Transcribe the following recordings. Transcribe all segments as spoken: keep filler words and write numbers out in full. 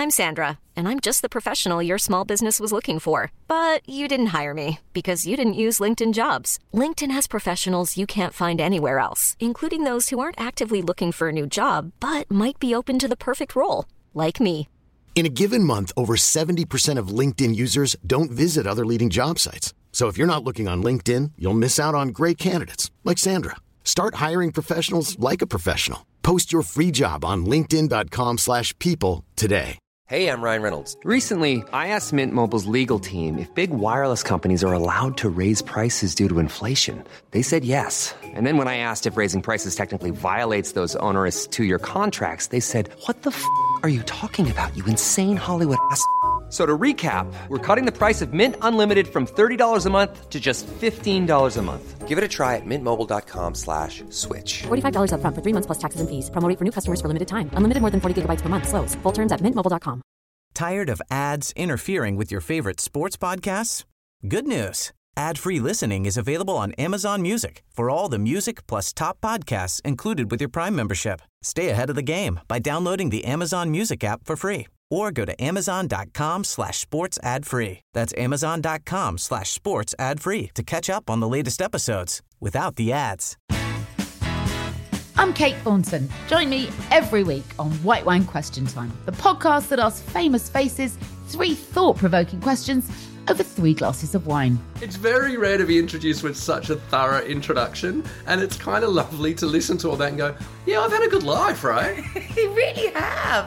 I'm Sandra, and I'm just the professional your small business was looking for. But you didn't hire me because you didn't use LinkedIn Jobs. LinkedIn has professionals you can't find anywhere else, including those who aren't actively looking for a new job, but might be open to the perfect role, like me. In a given month, over seventy percent of LinkedIn users don't visit other leading job sites. So if you're not looking on LinkedIn, you'll miss out on great candidates like Sandra. Start hiring professionals like a professional. Post your free job on linkedin dot com slash people today. Hey, I'm Ryan Reynolds. Recently, I asked Mint Mobile's legal team if big wireless companies are allowed to raise prices due to inflation. They said yes. And then when I asked if raising prices technically violates those onerous two-year contracts, they said, what the f*** are you talking about, you insane Hollywood ass f- So to recap, we're cutting the price of Mint Unlimited from thirty dollars a month to just fifteen dollars a month. Give it a try at mintmobile.com slash switch. forty-five dollars up front for three months plus taxes and fees. Promo rate for new customers for limited time. Unlimited more than forty gigabytes per month. Slows full terms at mint mobile dot com. Tired of ads interfering with your favorite sports podcasts? Good news. Ad-free listening is available on Amazon Music for all the music plus top podcasts included with your Prime membership. Stay ahead of the game by downloading the Amazon Music app for free or go to amazon.com slash sports ad free. That's amazon.com slash sports ad free to catch up on the latest episodes without the ads. I'm Kate Thornton. Join me every week on White Wine Question Time, the podcast that asks famous faces three thought-provoking questions over three glasses of wine. It's very rare to be introduced with such a thorough introduction, and it's kind of lovely to listen to all that and go, yeah, I've had a good life, right? You really have.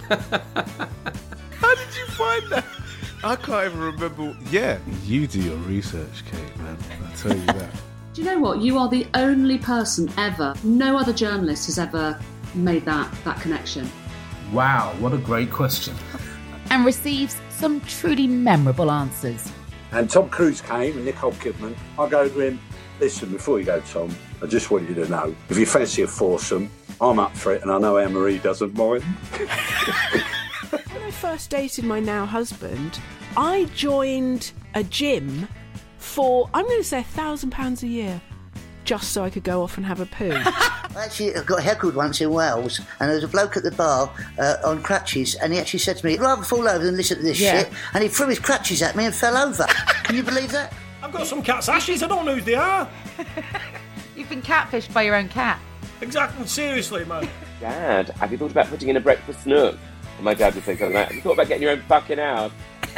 How did you find that? I can't even remember. Yeah, you do your research, Kate, man. I'll tell you that. Do you know what? You are the only person ever, no other journalist has ever made that, that connection. Wow, what a great question. And receives some truly memorable answers. And Tom Cruise came and Nicole Kidman. I go to him, listen, before you go, Tom, I just want you to know, if you fancy a foursome, I'm up for it, and I know Anne-Marie doesn't mind. When I first dated my now husband, I joined a gym for, I'm going to say, a thousand pounds a year, just so I could go off and have a poo. I actually got heckled once in Wales, and there was a bloke at the bar uh, on crutches, and he actually said to me, I'd rather fall over than listen to this yeah. shit, and he threw his crutches at me and fell over. Can you believe that? I've got some cat's ashes, I don't know who they are. You've been catfished by your own cat. Exactly, seriously, man. Dad, have you thought about putting in a breakfast nook? And my dad would say something like, have you thought about getting your own fucking house?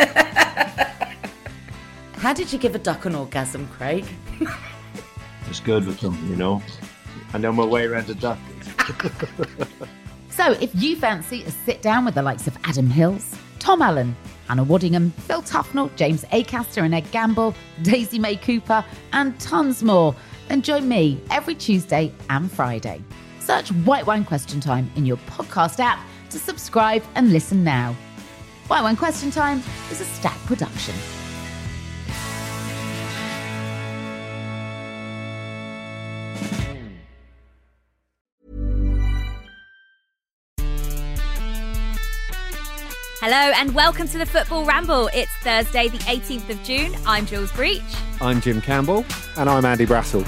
How did you give a duck an orgasm, Craig? It's good with them, you know. I know my way around a duck. So if you fancy a sit down with the likes of Adam Hills, Tom Allen, Hannah Waddingham, Phil Tufnell, James Acaster and Ed Gamble, Daisy May Cooper, and tons more, then join me every Tuesday and Friday. Search White Wine Question Time in your podcast app to subscribe and listen now. White Wine Question Time is a Stack production. Hello and welcome to the Football Ramble. It's Thursday the eighteenth of June. I'm Jules Breach. I'm Jim Campbell. And I'm Andy Brassel.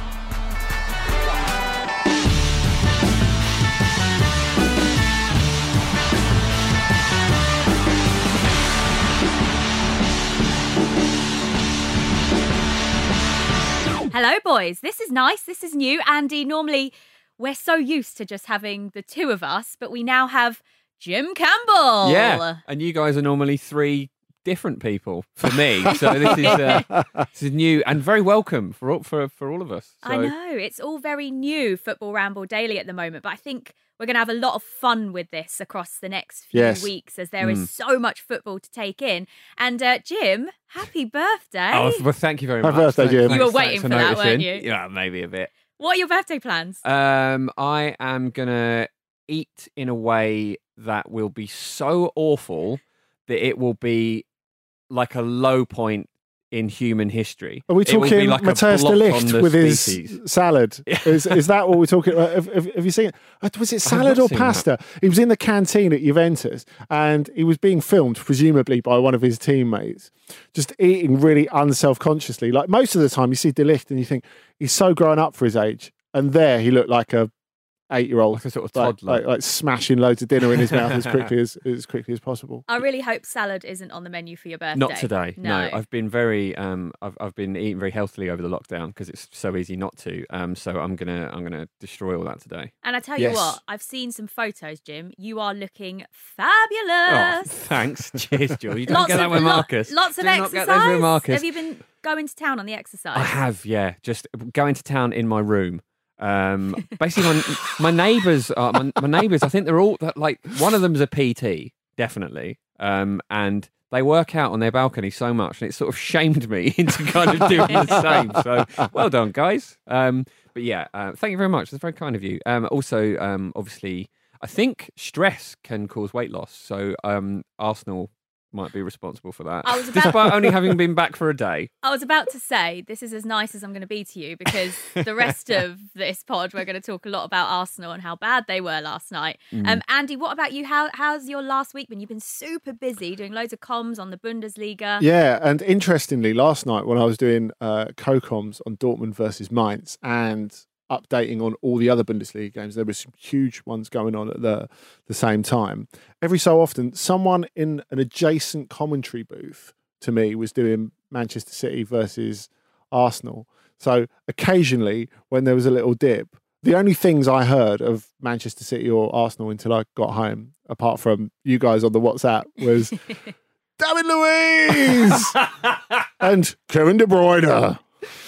Hello boys, this is nice, this is new. Andy, normally we're so used to just having the two of us, but we now have Jim Campbell. Yeah, and you guys are normally three different people for me. So this is uh, this is new and very welcome for all, for for all of us. So. I know, it's all very new, Football Ramble Daily at the moment, but I think we're going to have a lot of fun with this across the next few yes. weeks as there mm. is so much football to take in. And uh, Jim, happy birthday. Oh, well, thank you very Happy much. birthday, Jim. You were waiting for, for that, weren't you? Yeah, maybe a bit. What are your birthday plans? Um, I am going to eat in a way that will be so awful that it will be like a low point in human history. Are we talking like Matthias de Ligt with species. his salad? Is, is that what we're talking about? Have, have, have you seen it? Was it salad or pasta? That. He was in the canteen at Juventus and he was being filmed, presumably by one of his teammates, just eating really unself-consciously. Like most of the time you see de Ligt and you think he's so grown up for his age. And there he looked like a eight-year-old, like a sort of like, toddler, like, like smashing loads of dinner in his mouth as quickly as as quickly as possible. I really hope salad isn't on the menu for your birthday. Not today. No, no. I've been very, um, I've I've been eating very healthily over the lockdown because it's so easy not to. Um, so I'm gonna I'm gonna destroy all that today. And I tell Yes. you what, I've seen some photos, Jim. You are looking Oh, fabulous. thanks. Cheers, Joel. You don't Lots get that of with lo- Marcus. lots of Do not exercise. get those with Marcus. Have you been going to town on the exercise? I have, yeah. Just going to town in my room. Um, basically, my, my neighbours are my, my neighbours. I think they're all like one of them's a P T, definitely, um, and they work out on their balcony so much, and it sort of shamed me into kind of doing the same. So, well done, guys. Um, but yeah, uh, thank you very much. That's very kind of you. Um, also, um, obviously, I think stress can cause weight loss. So, um, Arsenal might be responsible for that. I was about- Despite only having been back for a day. I was about to say, this is as nice as I'm going to be to you because the rest of this pod, we're going to talk a lot about Arsenal and how bad they were last night. Mm. Um, Andy, what about you? How, how's your last week been? You've been super busy doing loads of comms on the Bundesliga. Yeah, and interestingly, last night when I was doing uh, co-coms on Dortmund versus Mainz and updating on all the other Bundesliga games, there were some huge ones going on at the the same time. Every so often, someone in an adjacent commentary booth to me was doing Manchester City versus Arsenal. So occasionally, when there was a little dip, the only things I heard of Manchester City or Arsenal until I got home, apart from you guys on the WhatsApp, was David Luiz and Kevin De Bruyne.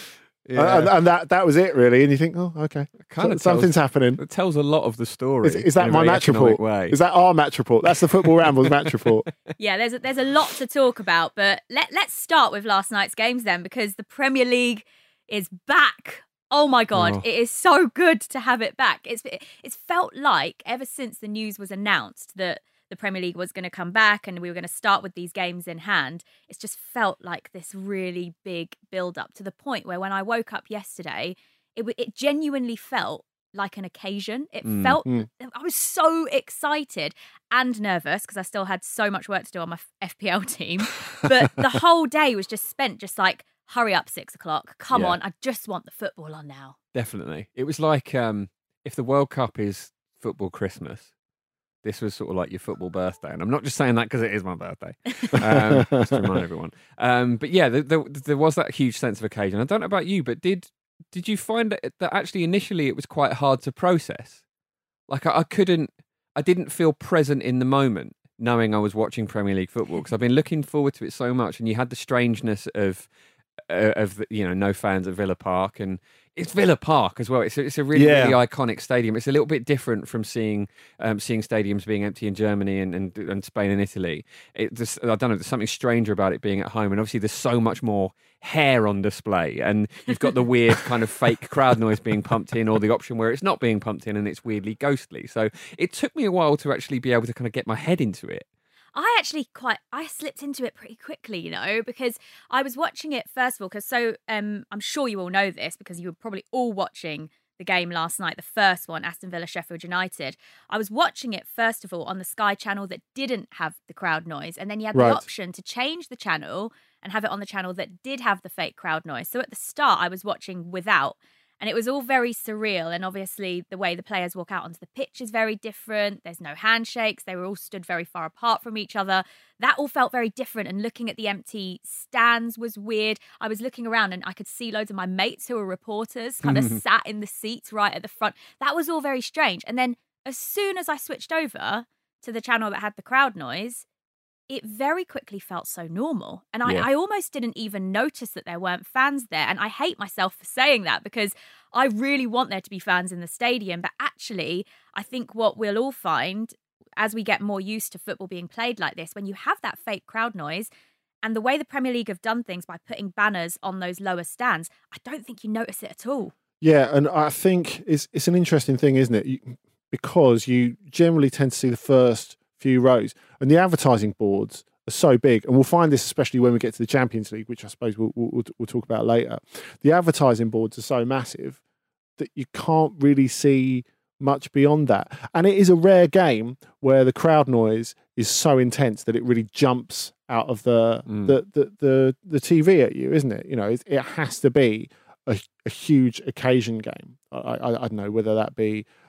Yeah. And, and that that was it, really. And you think, oh, okay, Kind so, of something's tells, happening. It tells a lot of the story. Is, is that in a my very match economic report? way. Is that our match report? That's the Football Rambles match report. Yeah, there's a, there's a lot to talk about, but let, let's start with last night's games then, because the Premier League is back. Oh my God, Oh. it is so good to have it back. It's It's felt like ever since the news was announced that the Premier League was going to come back and we were going to start with these games in hand, it's just felt like this really big build-up to the point where when I woke up yesterday, it, w- it genuinely felt like an occasion. It Mm. felt, Mm. I was so excited and nervous because I still had so much work to do on my F P L team. But the whole day was just spent just like, hurry up, six o'clock. Come Yeah. on, I just want the football on now. Definitely. It was like um, if the World Cup is football Christmas, this was sort of like your football birthday. And I'm not just saying that because it is my birthday, um, just to remind everyone. Um, but yeah, there, there, there was that huge sense of occasion. I don't know about you, but did did you find that, that actually initially it was quite hard to process? Like I, I couldn't, I didn't feel present in the moment knowing I was watching Premier League football because I've been looking forward to it so much. And you had the strangeness of, uh, of the, you know, no fans at Villa Park, and it's Villa Park as well. It's a, it's a really, Yeah. really iconic stadium. It's a little bit different from seeing um, seeing stadiums being empty in Germany and, and, and Spain and Italy. It just, I don't know, there's something stranger about it being at home. And obviously there's so much more hair on display. And you've got the weird kind of fake crowd noise being pumped in, or the option where it's not being pumped in and it's weirdly ghostly. So it took me a while to actually be able to kind of get my head into it. I actually quite, I slipped into it pretty quickly, you know, because I was watching it first of all, because so um, I'm sure you all know this because you were probably all watching the game last night, the first one, Aston Villa, Sheffield United. I was watching it first of all on the Sky channel that didn't have the crowd noise. And then you had Right. the option to change the channel and have it on the channel that did have the fake crowd noise. So at the start, I was watching without. And it was all very surreal. And obviously, the way the players walk out onto the pitch is very different. There's no handshakes. They were all stood very far apart from each other. That all felt very different. And looking at the empty stands was weird. I was looking around and I could see loads of my mates who were reporters kind of sat in the seats right at the front. That was all very strange. And then as soon as I switched over to the channel that had the crowd noise, it very quickly felt so normal. And I, Yeah. I almost didn't even notice that there weren't fans there. And I hate myself for saying that because I really want there to be fans in the stadium. But actually, I think what we'll all find as we get more used to football being played like this, when you have that fake crowd noise and the way the Premier League have done things by putting banners on those lower stands, I don't think you notice it at all. Yeah, and I think it's it's an interesting thing, isn't it? You, because you generally tend to see the first few rows, and the advertising boards are so big, and we'll find this especially when we get to the Champions League, which I suppose we'll, we'll, we'll talk about later. The advertising boards are so massive that you can't really see much beyond that. And it is a rare game where the crowd noise is so intense that it really jumps out of the Mm. the, the, the, the T V at you, isn't it? You know, it, it has to be a, a huge occasion game. I, I, I don't know whether that be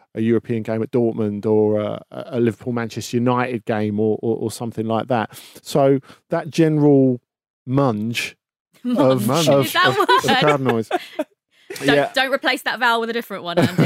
a European game at Dortmund or a, a Liverpool Manchester United game or, or or something like that. So that general munge of, Munge. of, Is that of, a of word? crowd noise. Don't, Yeah. don't replace that vowel with a different one, Andy.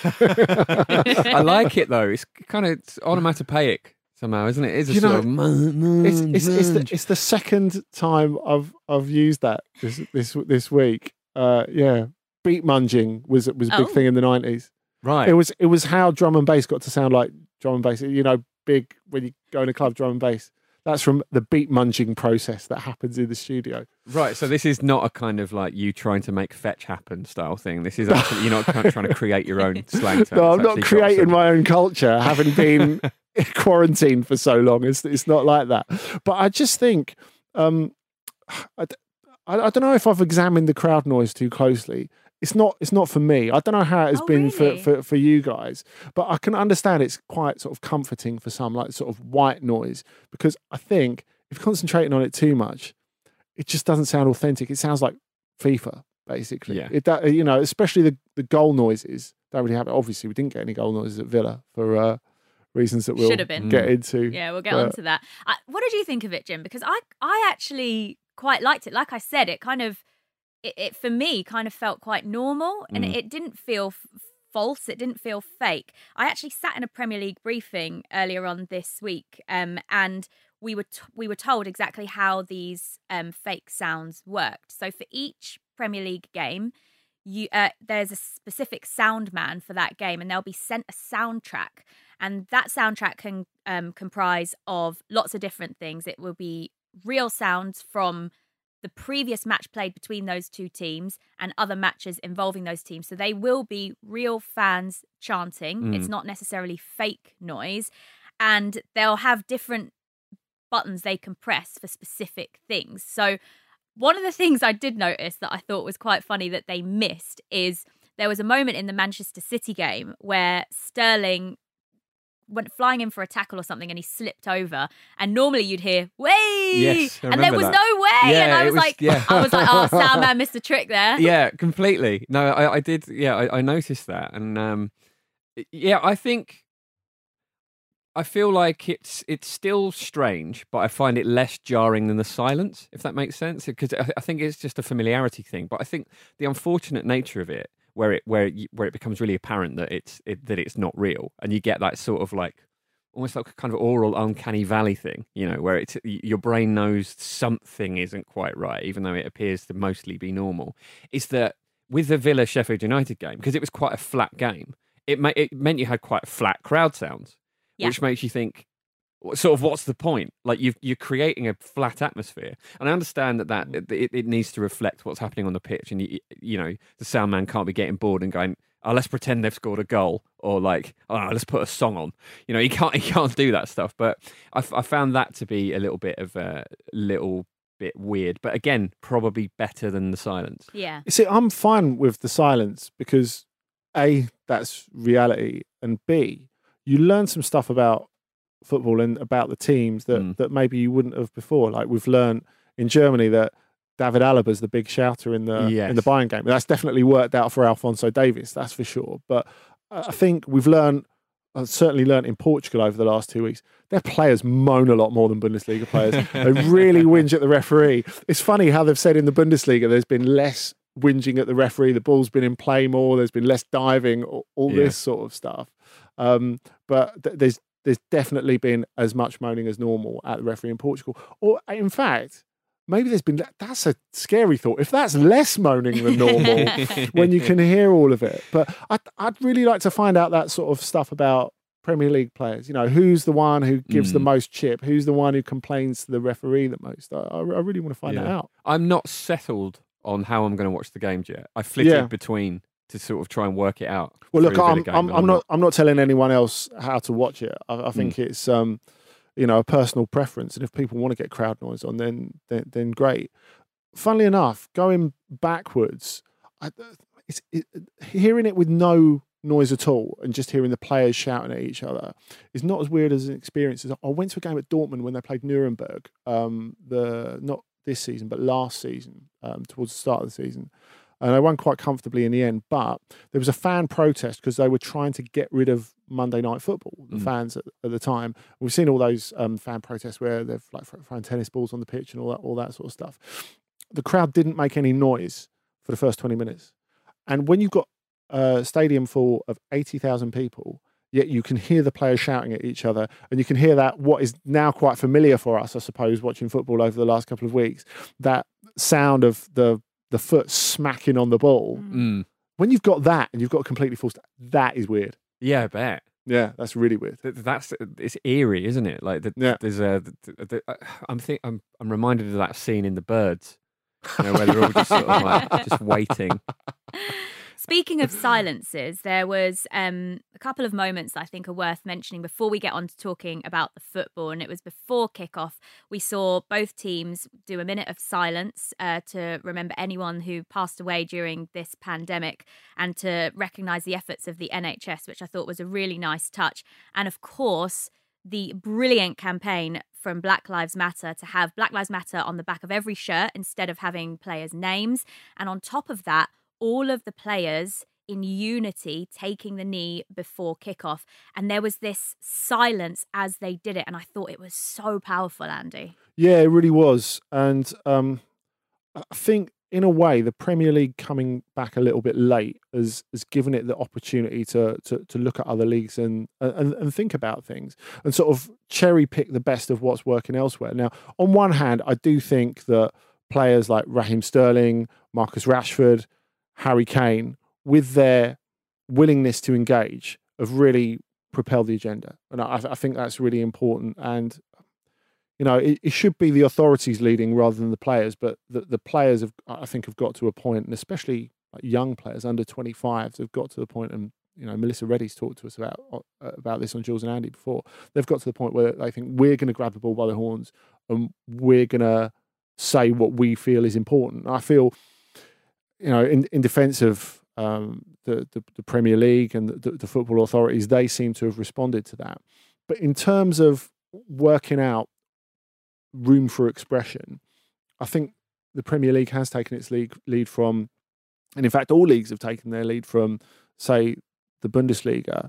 I like it though. It's kind of onomatopoeic somehow, isn't it? It's a You sort know, of mun- mun- It's it's, it's, the, munge. it's the second time I've I've used that this this this week. Uh, yeah, beat munging was was a big Oh. thing in the nineties. Right. It was it was how drum and bass got to sound like drum and bass. You know, big when you go in a club, drum and bass. That's from the beat munging process that happens in the studio. Right, so this is not a kind of like you trying to make fetch happen style thing. This is actually you're not kind of trying to create your own slang terms. No, I'm It's not actually got creating some- my own culture, having been quarantined for so long. It's it's not like that. But I just think um, I, d- I, I don't know if I've examined the crowd noise too closely. It's not it's not for me. I don't know how it's Oh, been really? for, for, for you guys, but I can understand it's quite sort of comforting for some, like sort of white noise, because I think if you're concentrating on it too much, it just doesn't sound authentic. It sounds like FIFA, basically. Yeah. It do- you know, especially the, the goal noises don't really happen. Obviously, we didn't get any goal noises at Villa for uh, reasons that we'll Should have been. get into. Yeah, we'll get but- on to that. I, what did you think of it, Jim? Because I, I actually quite liked it. Like I said, it kind of, it, it for me kind of felt quite normal, and Mm. it, it didn't feel f- false. It didn't feel fake. I actually sat in a Premier League briefing earlier on this week, um, and we were t- we were told exactly how these um, fake sounds worked. So for each Premier League game, you uh, there's a specific sound man for that game, and they'll be sent a soundtrack, and that soundtrack can um, comprise of lots of different things. It will be real sounds from the previous match played between those two teams and other matches involving those teams. So they will be real fans chanting. Mm. It's not necessarily fake noise, and they'll have different buttons they can press for specific things. So one of the things I did notice that I thought was quite funny that they missed is there was a moment in the Manchester City game where Sterling went flying in for a tackle or something and he slipped over, and normally you'd hear "way," Yes, I and there remember was that. no way, Yeah, and I it was, was- like, yeah. I was like, oh, Sam man missed a trick there. Yeah, completely. No, I, I did. Yeah, I, I noticed that, and um, yeah, I think I feel like it's it's still strange, but I find it less jarring than the silence, if that makes sense. Because I, I think it's just a familiarity thing. But I think the unfortunate nature of it, where it where it, where it becomes really apparent that it's it, that it's not real, and you get that sort of like almost like a kind of oral uncanny valley thing, you know, where it's your brain knows something isn't quite right, even though it appears to mostly be normal. Is that with the Villa Sheffield United game, because it was quite a flat game, it ma- it meant you had quite flat crowd sounds. Yeah. Which makes you think, sort of, what's the point? Like you've, you're creating a flat atmosphere, and I understand that that it, it needs to reflect what's happening on the pitch, and you, you know the sound man can't be getting bored and going, "Oh, let's pretend they've scored a goal," or like, "Oh, no, let's put a song on." You know, he can't he can't do that stuff. But I, I found that to be a little bit of a little bit weird, but again, probably better than the silence. Yeah. You see, I'm fine with the silence because A, that's reality, and B, you learn some stuff about football and about the teams that, Mm. that maybe you wouldn't have before. Like we've learned in Germany that David Alaba's the big shouter in the Yes. in the Bayern game. That's definitely worked out for Alphonso Davies, that's for sure. But I think we've learned, I've certainly learned in Portugal over the last two weeks, their players moan a lot more than Bundesliga players. They really whinge at the referee. It's funny how they've said in the Bundesliga there's been less whinging at the referee, the ball's been in play more, there's been less diving, all, all Yeah. this sort of stuff. Um, but th- there's there's definitely been as much moaning as normal at the referee in Portugal. Or in fact, maybe there's been, that's a scary thought. If that's less moaning than normal, when you can hear all of it. But I'd, I'd really like to find out that sort of stuff about Premier League players. You know, who's the one who gives the Mm. most chip? Who's the one who complains to the referee the most? I, I I really want to find that Yeah. out. I'm not settled on how I'm going to watch the games yet. I flitted Yeah. between to sort of try and work it out. Well, look, through the I'm Villa game, I'm, and I'm not I'm not telling anyone else how to watch it. I, I think Mm. it's um, you know, a personal preference, and if people want to get crowd noise on, then then, then great. Funnily enough, going backwards, I, it's it, hearing it with no noise at all and just hearing the players shouting at each other is not as weird as an experience as I went to a game at Dortmund when they played Nuremberg. Um, the not this season but last season, um, towards the start of the season. and they won quite comfortably in the end. But there was a fan protest because they were trying to get rid of Monday Night Football, the mm. fans at, at the time. We've seen all those um, fan protests where they've like thrown tennis balls on the pitch and all that, all that sort of stuff. The crowd didn't make any noise for the first twenty minutes. And when you've got a stadium full of eighty thousand people, yet you can hear the players shouting at each other, and you can hear that, what is now quite familiar for us, I suppose, watching football over the last couple of weeks, that sound of the the foot smacking on the ball. Mm. When you've got that and you've got a completely full st- that is weird. Yeah, I bet. Yeah, that's really weird. That's it's eerie, isn't it? Like, the, yeah. there's a. The, the, I'm think I'm I'm reminded of that scene in The Birds, you know, where they're all just sort of like just waiting. Speaking of silences, there was um, a couple of moments that I think are worth mentioning before we get on to talking about the football. And it was before kickoff. We saw both teams do a minute of silence uh, to remember anyone who passed away during this pandemic and to recognise the efforts of the N H S, which I thought was a really nice touch. And of course, the brilliant campaign from Black Lives Matter to have Black Lives Matter on the back of every shirt instead of having players' names. And on top of that, all of the players in unity taking the knee before kickoff. And there was this silence as they did it. And I thought it was so powerful, Andy. Yeah, it really was. And um, I think, in a way, the Premier League coming back a little bit late has, has given it the opportunity to, to, to look at other leagues and, and, and think about things and sort of cherry pick the best of what's working elsewhere. Now, on one hand, I do think that players like Raheem Sterling, Marcus Rashford, Harry Kane, with their willingness to engage, have really propelled the agenda. And I, I think that's really important. And, you know, it, it should be the authorities leading rather than the players. But the, the players, have, I think, have got to a point, and especially like young players under twenty-fives have got to the point, and, you know, Melissa Reddy's talked to us about, uh, about this on Jules and Andy before. They've got to the point where they think we're going to grab the ball by the horns and we're going to say what we feel is important. And I feel... You know, in, in defence of um, the, the the Premier League and the, the football authorities, they seem to have responded to that. But in terms of working out room for expression, I think the Premier League has taken its lead, lead from, and in fact, all leagues have taken their lead from, say, the Bundesliga,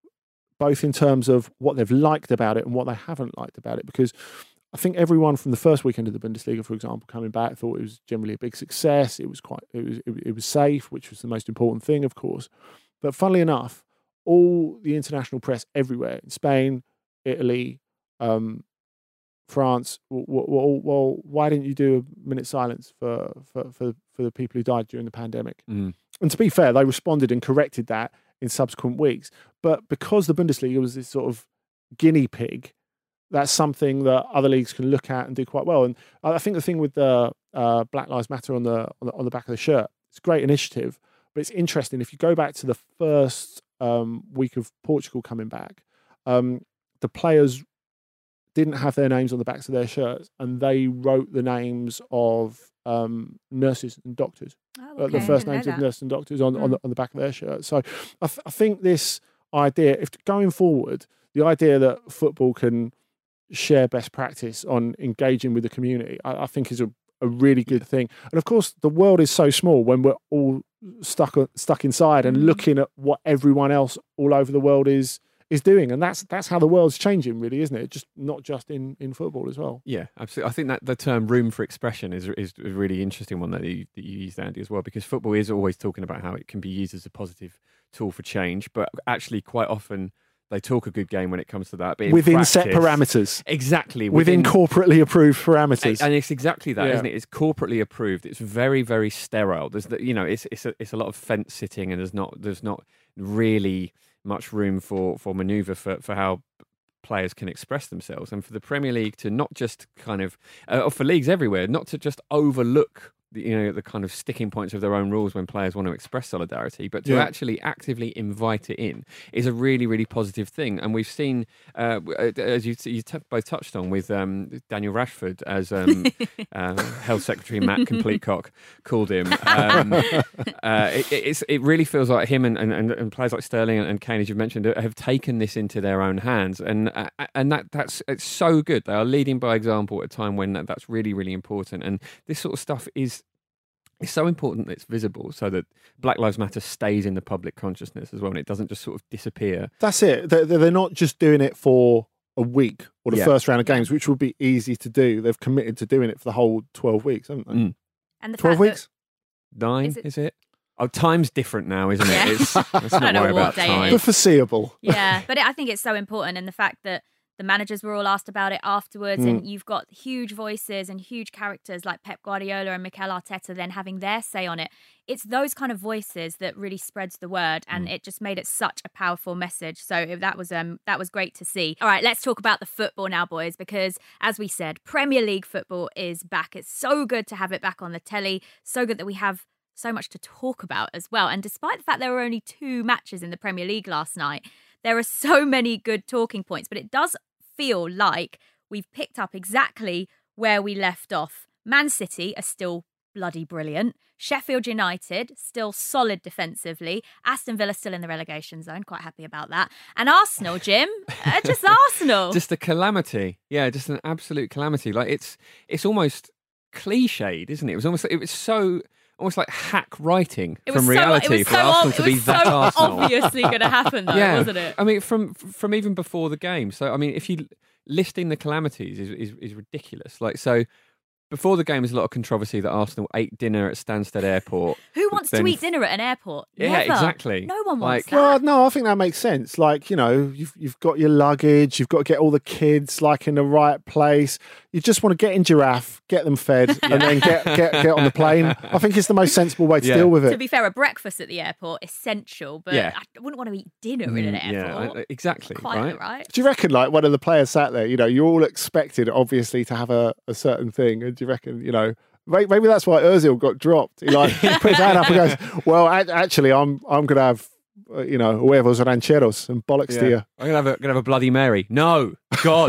both in terms of what they've liked about it and what they haven't liked about it. Because I think everyone from the first weekend of the Bundesliga, for example, coming back, thought it was generally a big success. It was quite, it was, it, it was safe, which was the most important thing, of course. But funnily enough, all the international press everywhere in Spain, Italy, um, France, well, well, well, why didn't you do a minute silence for for for, for the people who died during the pandemic? Mm. And to be fair, they responded and corrected that in subsequent weeks. But because the Bundesliga was this sort of guinea pig, that's something that other leagues can look at and do quite well. And I think the thing with the uh, Black Lives Matter on the, on the on the back of the shirt, it's a great initiative, but it's interesting. If you go back to the first um, week of Portugal coming back, um, the players didn't have their names on the backs of their shirts, and they wrote the names of um, nurses and doctors, oh, okay. uh, the first names of nurses and doctors on, mm. on, the, on the back of their shirts. So I, th- I think this idea, if going forward, the idea that football can share best practice on engaging with the community, I, I think is a, a really good yeah. thing. And of course, the world is so small when we're all stuck stuck inside and mm. looking at what everyone else all over the world is is doing. And that's that's how the world's changing, really, isn't it? Just not just in, in football as well. Yeah, absolutely. I think that the term room for expression is is a really interesting one that you, that you used, Andy, as well, because football is always talking about how it can be used as a positive tool for change, but actually quite often they talk a good game when it comes to that. But within practice, set parameters. Exactly. Within, within corporately approved parameters. And it's exactly that, yeah. isn't it? It's corporately approved. It's very, very sterile. There's the, you know, it's it's a, it's a lot of fence sitting, and there's not there's not really much room for, for manoeuvre for, for how players can express themselves. And for the Premier League to not just kind of, uh, or for leagues everywhere, not to just overlook the, you know, the kind of sticking points of their own rules when players want to express solidarity, but to yeah. actually actively invite it in is a really, really positive thing. And we've seen, uh, as you, you t- both touched on, with um, Daniel Rashford, as um, uh, Health Secretary Matt Completecock called him. Um, uh, it, it's, it really feels like him and, and, and players like Sterling and Kane, as you've mentioned, have taken this into their own hands. And uh, and that that's it's so good. They are leading by example at a time when that, that's really, really important. And this sort of stuff is it's so important that it's visible so that Black Lives Matter stays in the public consciousness as well, and it doesn't just sort of disappear. That's it. They're, they're not just doing it for a week or the Yeah. first round of games, which would be easy to do. They've committed to doing it for the whole twelve weeks, haven't they? Mm. And the twelve fact that- weeks? Nine, Is is it- it? Oh, time's different now, isn't it? Yeah. It's, let's I not don't know worry what about day it time. The foreseeable. Yeah, but it, I think it's so important, and the fact that the managers were all asked about it afterwards, Mm. and you've got huge voices and huge characters like Pep Guardiola and Mikel Arteta then having their say on it. It's those kind of voices that really spreads the word, and it just made it such a powerful message. So that was um that was great to see. All right, let's talk about the football now, boys, because as we said, Premier League football is back. It's so good to have it back on the telly. So good that we have so much to talk about as well. And despite the fact there were only two matches in the Premier League last night, there are so many good talking points, but it does feel like we've picked up exactly where we left off. Man City are still bloody brilliant. Sheffield United still solid defensively. Aston Villa still in the relegation zone. Quite happy about that. And Arsenal, Jim, uh, just Arsenal. Just a calamity. Yeah, just an absolute calamity. Like it's it's almost cliched, isn't it? It was almost it was so almost like hack writing It was from so- reality it was for so Arsenal ob- to it be was that so Arsenal. obviously going to happen, though, yeah. wasn't it? I mean, from from even before the game. So I mean, if you listing the calamities is is, is ridiculous. Like so. Before the game, there's a lot of controversy that Arsenal ate dinner at Stansted Airport. Who wants Then- to eat dinner at an airport? Yeah, Never. exactly. No one wants Like- that. Well, no, I think that makes sense. Like, you know, you've you've got your luggage, you've got to get all the kids like in the right place. You just want to get in giraffe, get them fed, and then get, get get on the plane. I think it's the most sensible way to Yeah. deal with To it. be fair, a breakfast at the airport essential, but Yeah. I wouldn't want to eat dinner in an Mm, yeah, airport. I- exactly, Quite right? right. Do you reckon, like, one of the players sat there, you know, you're all expected, obviously, to have a, a certain thing. And do you reckon, you know, may- maybe that's why Ozil got dropped? He, like, put his hand up and goes, well, a- actually, I'm I'm going to have, uh, you know, huevos rancheros and bollocks Yeah. to you. I'm gonna have a gonna have a Bloody Mary. No, God.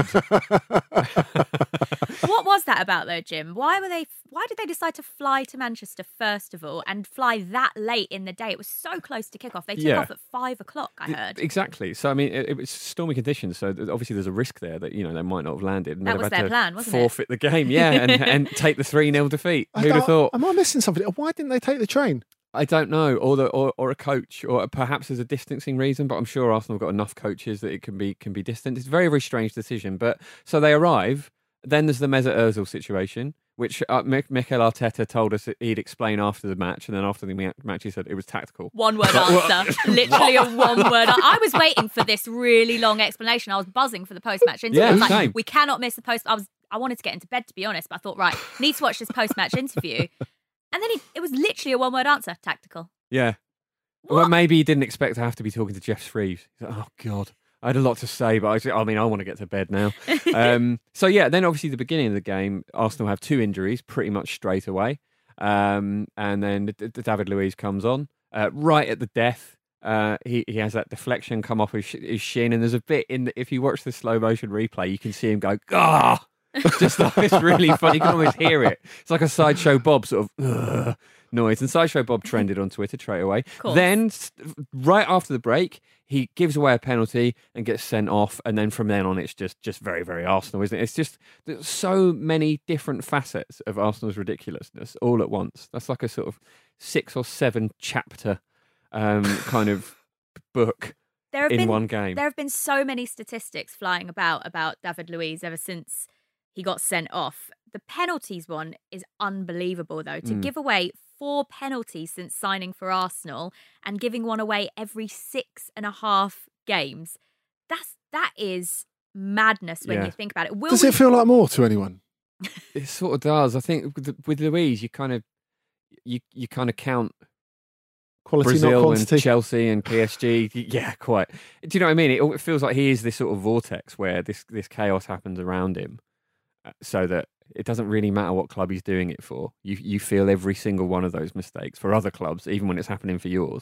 What was that about, though, Jim? Why were they? Why did they decide to fly to Manchester first of all and fly that late in the day? It was so close to kick off. They took Yeah. off at five o'clock. I heard. Exactly. So I mean, it, it was stormy conditions. So th- obviously, there's a risk there that you know they might not have landed. And That they'd was have had their to plan, wasn't it? forfeit the game, yeah, and, and take the three nil defeat. I Who'd have don't- thought? Am I missing something? Why didn't they take the train? I don't know, or the or, or a coach, or perhaps there's a distancing reason. But I'm sure Arsenal have got enough coaches that it can be can be distant. It's a very very strange decision. But so they arrive. Then there's the Mesut Ozil situation, which uh, Mik- Mikel Arteta told us that he'd explain after the match, and then after the ma- match he said it was tactical. One word answer. Literally a one word. I was waiting for this really long explanation. I was buzzing for the post match interview. Yeah, I was like, same. we cannot miss the post. I was. I wanted to get into bed, to be honest, but I thought, right, need to watch this post match interview. And then he, it was literally a one word answer. Tactical. Yeah. Well, maybe he didn't expect to have to be talking to Jeff Shreves. He's like, oh, God. I had a lot to say, but I, I mean, I want to get to bed now. um, so, yeah, then obviously the beginning of the game, Arsenal have two injuries pretty much straight away. Um, and then D- D- David Luiz comes on uh, right at the death. Uh, he, he has that deflection come off his, sh- his shin. And there's a bit in the, if you watch the slow motion replay, you can see him go, ah! Just like, it's really funny. You can almost hear it. It's like a Sideshow Bob sort of "Ugh" noise. And Sideshow Bob trended on Twitter straight away. course. Then, s- right after the break, he gives away a penalty and gets sent off. And then from then on, it's just just very, very Arsenal, isn't it? It's just there's so many different facets of Arsenal's ridiculousness all at once. That's like a sort of six or seven chapter um, kind of book There have in been, one game. There have been so many statistics flying about about David Luiz ever since he got sent off. The penalties one is unbelievable, though. To Mm. give away four penalties since signing for Arsenal and giving one away every six and a half games, that's that is madness when Yeah. you think about it. Will Does we- it feel like more to anyone? It sort of does. I think with, with Louise, you kind of you you kind of count Quality, not Brazil and quantity. Chelsea and P S G. Yeah, quite. Do you know what I mean? It, it feels like he is this sort of vortex where this this chaos happens around him, uh, so that it doesn't really matter what club he's doing it for. You you feel every single one of those mistakes for other clubs, even when it's happening for yours.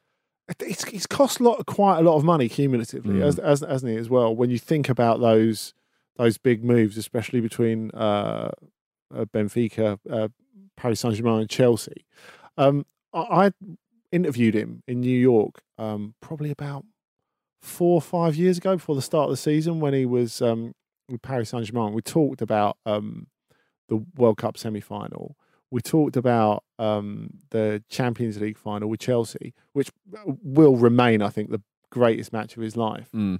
It's, it's cost a lot, quite a lot of money cumulatively, Mm. as, as, hasn't it, as well? When you think about those those big moves, especially between uh, uh, Benfica, uh, Paris Saint-Germain and Chelsea. Um, I, I interviewed him in New York um, probably about four or five years ago, before the start of the season, when he was um, with Paris Saint-Germain. We talked about um, the World Cup semi-final, we talked about um, the Champions League final with Chelsea, which will remain, I think, the greatest match of his life. Mm.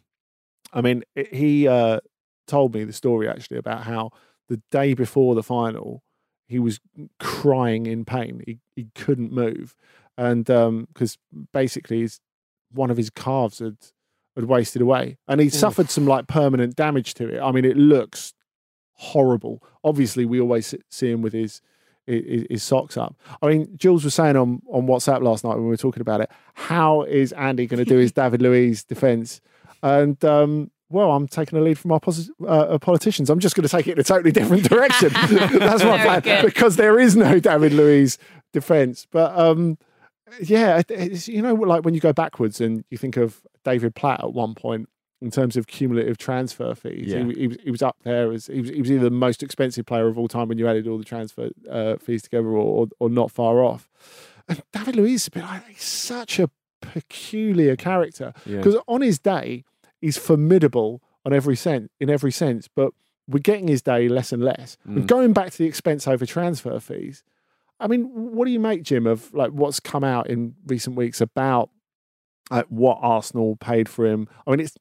I mean, it, he uh, told me the story actually about how the day before the final, he was crying in pain. He he couldn't move, and because um, basically his, one of his calves had had wasted away, and he Oof. suffered some like permanent damage to it. I mean, it looks horrible. Obviously, we always see him with his. His, his socks up. I mean, Jules was saying on, on WhatsApp last night when we were talking about it, how is Andy going to do his David Luiz defence? And, um, well, I'm taking a lead from our posi- uh, politicians. I'm just going to take it in a totally different direction. That's my plan, good. Because there is no David Luiz defence. But, um, yeah, it's, you know, like when you go backwards and you think of David Platt at one point, in terms of cumulative transfer fees, yeah. he, he, was, he was up there as he was, he was either the most expensive player of all time when you added all the transfer uh, fees together, or, or or not far off. And David Luiz has been like, he's such a peculiar character because yeah. on his day he's formidable on every sense in every sense, but we're getting his day less and less. Mm. And going back to the expense over transfer fees, I mean, what do you make, Jim, of like what's come out in recent weeks about like, what Arsenal paid for him? I mean, it's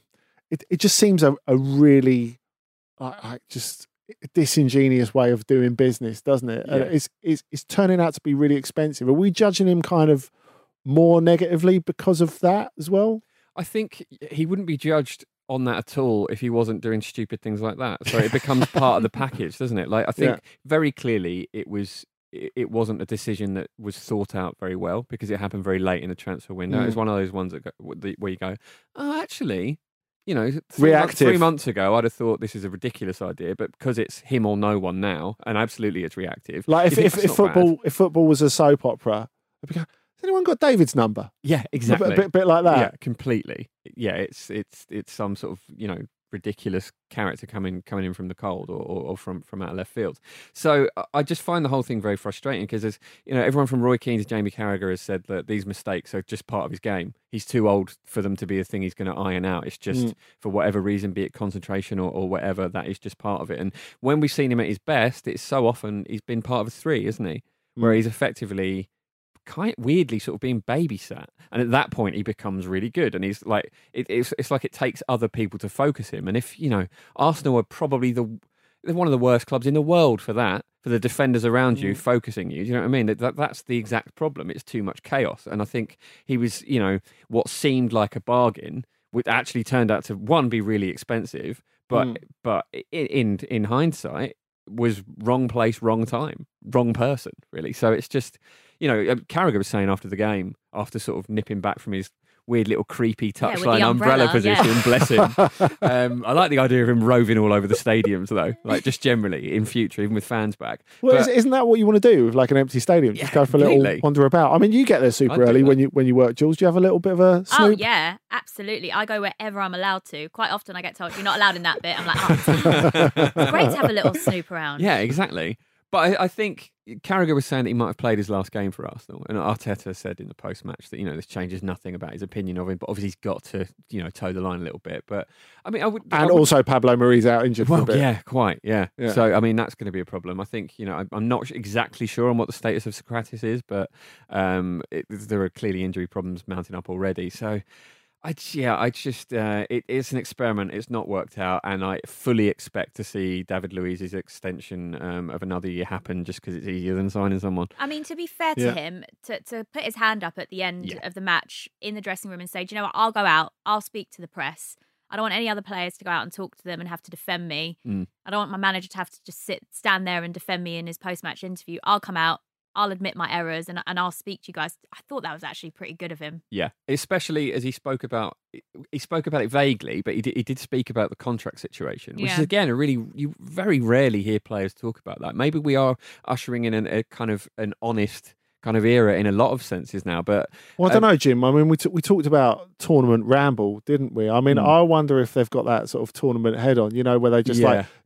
It it just seems a, a really like, like just disingenuous way of doing business, doesn't it? Yeah. And it's, it's it's turning out to be really expensive. Are we judging him kind of more negatively because of that as well? I think he wouldn't be judged on that at all if he wasn't doing stupid things like that. So it becomes part of the package, doesn't it? Like I think yeah. very clearly it was. It wasn't a decision that was thought out very well because it happened very late in the transfer window. Mm. It was one of those ones that go, where you go, oh, actually. You know, three, Reactive. months, three months ago, I'd have thought this is a ridiculous idea, but because it's him or no one now, and absolutely it's reactive. Like if if, if football bad. if football was a soap opera, it'd be, has anyone got David's number? Yeah, exactly. A bit, bit like that. Yeah, completely. Yeah, it's it's it's some sort of you know ridiculous character coming coming in from the cold or, or, or from from out of left field. So I just find the whole thing very frustrating because there's you know everyone from Roy Keane to Jamie Carragher has said that these mistakes are just part of his game. He's too old for them to be a thing he's going to iron out. It's just mm. for whatever reason, be it concentration or, or whatever, that is just part of it. And when we've seen him at his best, it's so often he's been part of a three, isn't he? Mm. Where he's effectively kind of weirdly sort of being babysat, and at that point he becomes really good, and he's like it, it's it's like it takes other people to focus him. And if you know Arsenal are probably the they're one of the worst clubs in the world for that, for the defenders around you mm. focusing you. Do you know what I mean? That, that that's the exact problem. It's too much chaos, and I think he was you know what seemed like a bargain, which actually turned out to one be really expensive, but mm. but in in hindsight was wrong place, wrong time, wrong person, really. So it's just. You know, Carragher was saying after the game, after sort of nipping back from his weird little creepy touchline yeah, umbrella, umbrella position, yeah. bless him. um, I like the idea of him roving all over the stadiums, though, like just generally in future, even with fans back. Well, but, isn't that what you want to do with like an empty stadium? Yeah, just go for a completely. little wander about. I mean, you get there super early when you when you work, Jules. Do you have a little bit of a snoop? Oh, yeah, absolutely. I go wherever I'm allowed to. Quite often I get told, you're not allowed in that bit. I'm like, oh, it's great to have a little snoop around. Yeah, exactly. But I, I think Carragher was saying that he might have played his last game for Arsenal, and Arteta said in the post-match that you know this changes nothing about his opinion of him, but obviously he's got to you know toe the line a little bit. But I mean, I would, and I would, also Pablo Mari's out injured well, for a bit. Yeah, quite. Yeah. yeah. So I mean, that's going to be a problem. I think you know I, I'm not exactly sure on what the status of Socrates is, but um, it, there are clearly injury problems mounting up already. So. I, yeah, I just, uh, it, it's an experiment. It's not worked out. And I fully expect to see David Luiz's extension um, of another year happen just because it's easier than signing someone. I mean, to be fair to Yeah. him, to, to put his hand up at the end Yeah. of the match in the dressing room and say, do you know what, I'll go out, I'll speak to the press. I don't want any other players to go out and talk to them and have to defend me. Mm. I don't want my manager to have to just sit, stand there and defend me in his post-match interview. I'll come out. I'll admit my errors and and I'll speak to you guys. I thought that was actually pretty good of him. Yeah, especially as he spoke about he spoke about it vaguely, but he did, he did speak about the contract situation, which Yeah. is again a really you very rarely hear players talk about that. Maybe we are ushering in an, a kind of an honest kind of era in a lot of senses now. But well, I don't um, know, Jim. I mean, we t- we talked about tournament ramble, didn't we? I mean, Mm. I wonder if they've got that sort of tournament head on, you know, where they just Yeah. like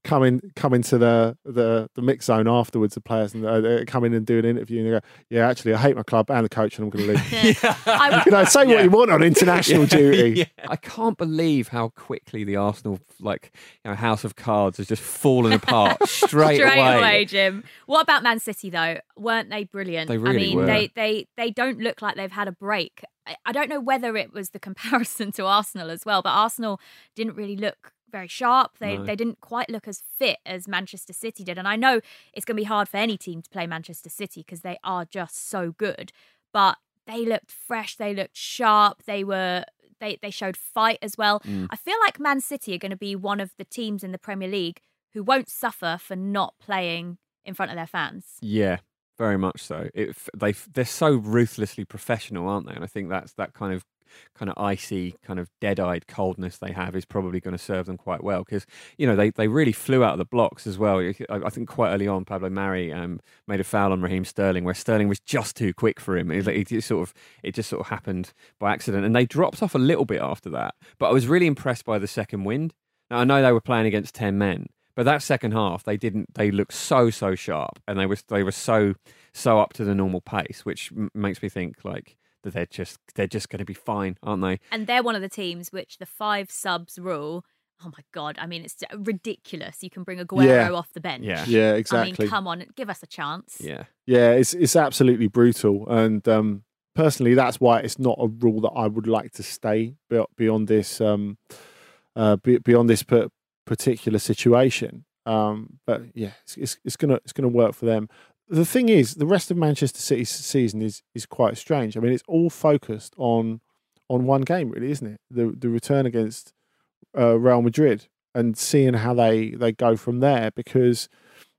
come in, come into the, the, the mix zone afterwards, the players, and uh, they come in and do an interview, and they go, "Yeah, actually, I hate my club and the coach, and I'm going to leave." yeah. You know, say yeah. what you want on international yeah. duty. Yeah. I can't believe how quickly the Arsenal, like, you know, house of cards has just fallen apart straight, straight away. away, Jim. What about Man City though? Weren't they brilliant? They really I mean, were. they they they don't look like they've had a break. I, I don't know whether it was the comparison to Arsenal as well, but Arsenal didn't really look very sharp. They No. they didn't quite look as fit as Manchester City did. And I know it's going to be hard for any team to play Manchester City because they are just so good. But they looked fresh. They looked sharp. They were they they showed fight as well. Mm. I feel like Man City are going to be one of the teams in the Premier League who won't suffer for not playing in front of their fans. Yeah, very much so. It, they they're so ruthlessly professional, aren't they? And I think that's that kind of kind of icy, kind of dead-eyed coldness they have is probably going to serve them quite well because you know they, they really flew out of the blocks as well. I, I think quite early on, Pablo Mari um, made a foul on Raheem Sterling where Sterling was just too quick for him. It, it, it sort of it just sort of happened by accident, and they dropped off a little bit after that. But I was really impressed by the second wind. Now I know they were playing against ten men. But that second half, they didn't. They looked so so sharp, and they was they were so so up to the normal pace, which m- makes me think like that they're just they're just going to be fine, aren't they? And they're one of the teams which the five subs rule. Oh my God! I mean, it's ridiculous. You can bring Aguero Yeah. off the bench. Yeah, Yeah, I exactly. mean, come on, give us a chance. Yeah, Yeah, it's it's absolutely brutal, and um, personally, that's why it's not a rule that I would like to stay be- beyond this um, uh, be- beyond this per- particular situation. Um, but yeah, it's, it's it's gonna it's gonna work for them. The thing is, the rest of Manchester City's season is is quite strange. I mean, it's all focused on on one game, really, isn't it? The the return against uh, Real Madrid and seeing how they they go from there, because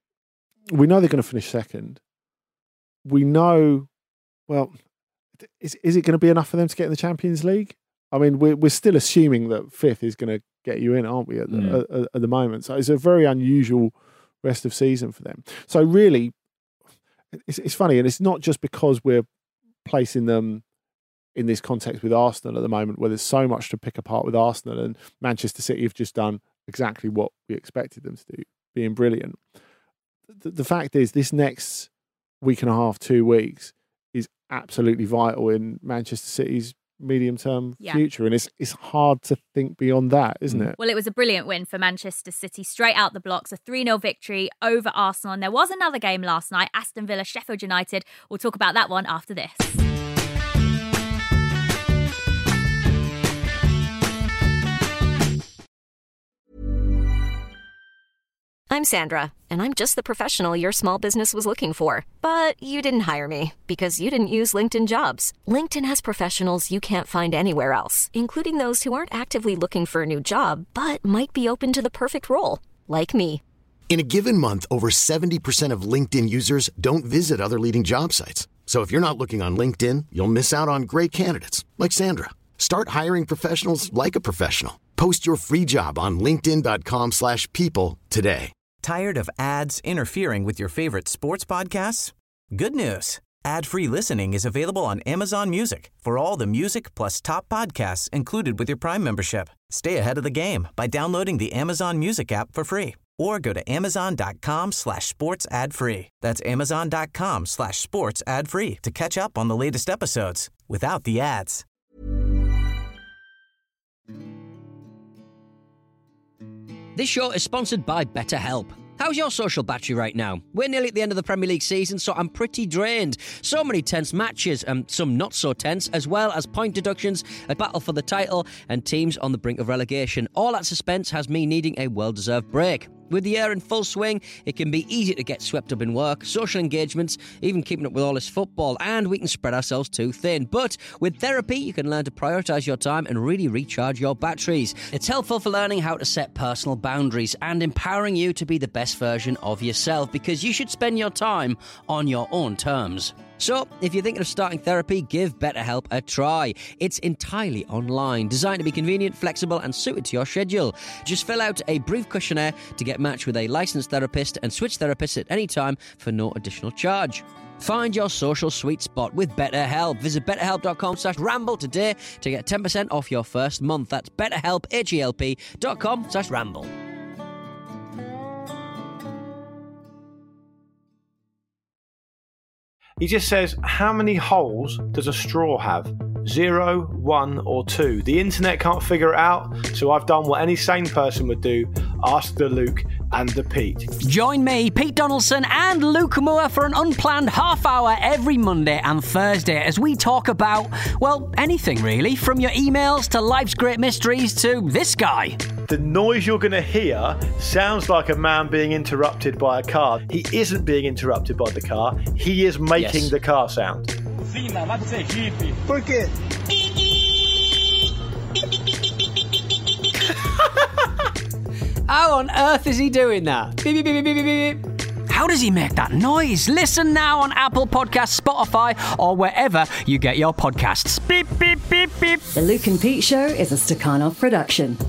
we know they're going to finish second. We know, well, is is it going to be enough for them to get in the Champions League? I mean, we're we're still assuming that fifth is going to get you in, aren't we? At the, Mm. at, at the moment, so it's a very unusual rest of season for them. So really, it's it's funny, and it's not just because we're placing them in this context with Arsenal at the moment, where there's so much to pick apart with Arsenal, and Manchester City have just done exactly what we expected them to do, being brilliant. The, the fact is, this next week and a half, two weeks, is absolutely vital in Manchester City's medium-term Yeah. future, and it's it's hard to think beyond that, isn't it? Well, it was a brilliant win for Manchester City, straight out the blocks, a three nil victory over Arsenal. And there was another game last night, Aston Villa, Sheffield United. We'll talk about that one after this. I'm Sandra, and I'm just the professional your small business was looking for. But you didn't hire me because you didn't use LinkedIn Jobs. LinkedIn has professionals you can't find anywhere else, including those who aren't actively looking for a new job, but might be open to the perfect role, like me. In a given month, over seventy percent of LinkedIn users don't visit other leading job sites. So if you're not looking on LinkedIn, you'll miss out on great candidates like Sandra. Start hiring professionals like a professional. Post your free job on linkedin dot com slash people today. Tired of ads interfering with your favorite sports podcasts? Good news. Ad-free listening is available on Amazon Music for all the music plus top podcasts included with your Prime membership. Stay ahead of the game by downloading the Amazon Music app for free or go to amazon.com slash sports ad free. That's amazon.com slash sports ad free to catch up on the latest episodes without the ads. This show is sponsored by BetterHelp. How's your social battery right now? We're nearly at the end of the Premier League season, so I'm pretty drained. So many tense matches, and some not so tense, as well as point deductions, a battle for the title, and teams on the brink of relegation. All that suspense has me needing a well-deserved break. With the year in full swing, it can be easy to get swept up in work, social engagements, even keeping up with all this football, and we can spread ourselves too thin. But with therapy, you can learn to prioritise your time and really recharge your batteries. It's helpful for learning how to set personal boundaries and empowering you to be the best version of yourself, because you should spend your time on your own terms. So, if you're thinking of starting therapy, give BetterHelp a try. It's entirely online, designed to be convenient, flexible, and suited to your schedule. Just fill out a brief questionnaire to get matched with a licensed therapist and switch therapists at any time for no additional charge. Find your social sweet spot with BetterHelp. Visit betterhelp.com slash ramble today to get ten percent off your first month. That's betterhelp, H E L P dot com slash ramble. He just says, how many holes does a straw have? Zero, one, or two? The internet can't figure it out, so I've done what any sane person would do. Ask the Luke and the Pete. Join me, Pete Donaldson and Luke Moore for an unplanned half hour every Monday and Thursday as we talk about, well, anything really, from your emails to life's great mysteries to this guy. The noise you're going to hear sounds like a man being interrupted by a car. He isn't being interrupted by the car. He is making Yes. the car sound. Por quê? How on earth is he doing that? Beep, beep, beep, beep, beep, beep. How does he make that noise? Listen now on Apple Podcasts, Spotify, or wherever you get your podcasts. Beep, beep, beep, beep. The Luke and Pete Show is a Stakhanov production.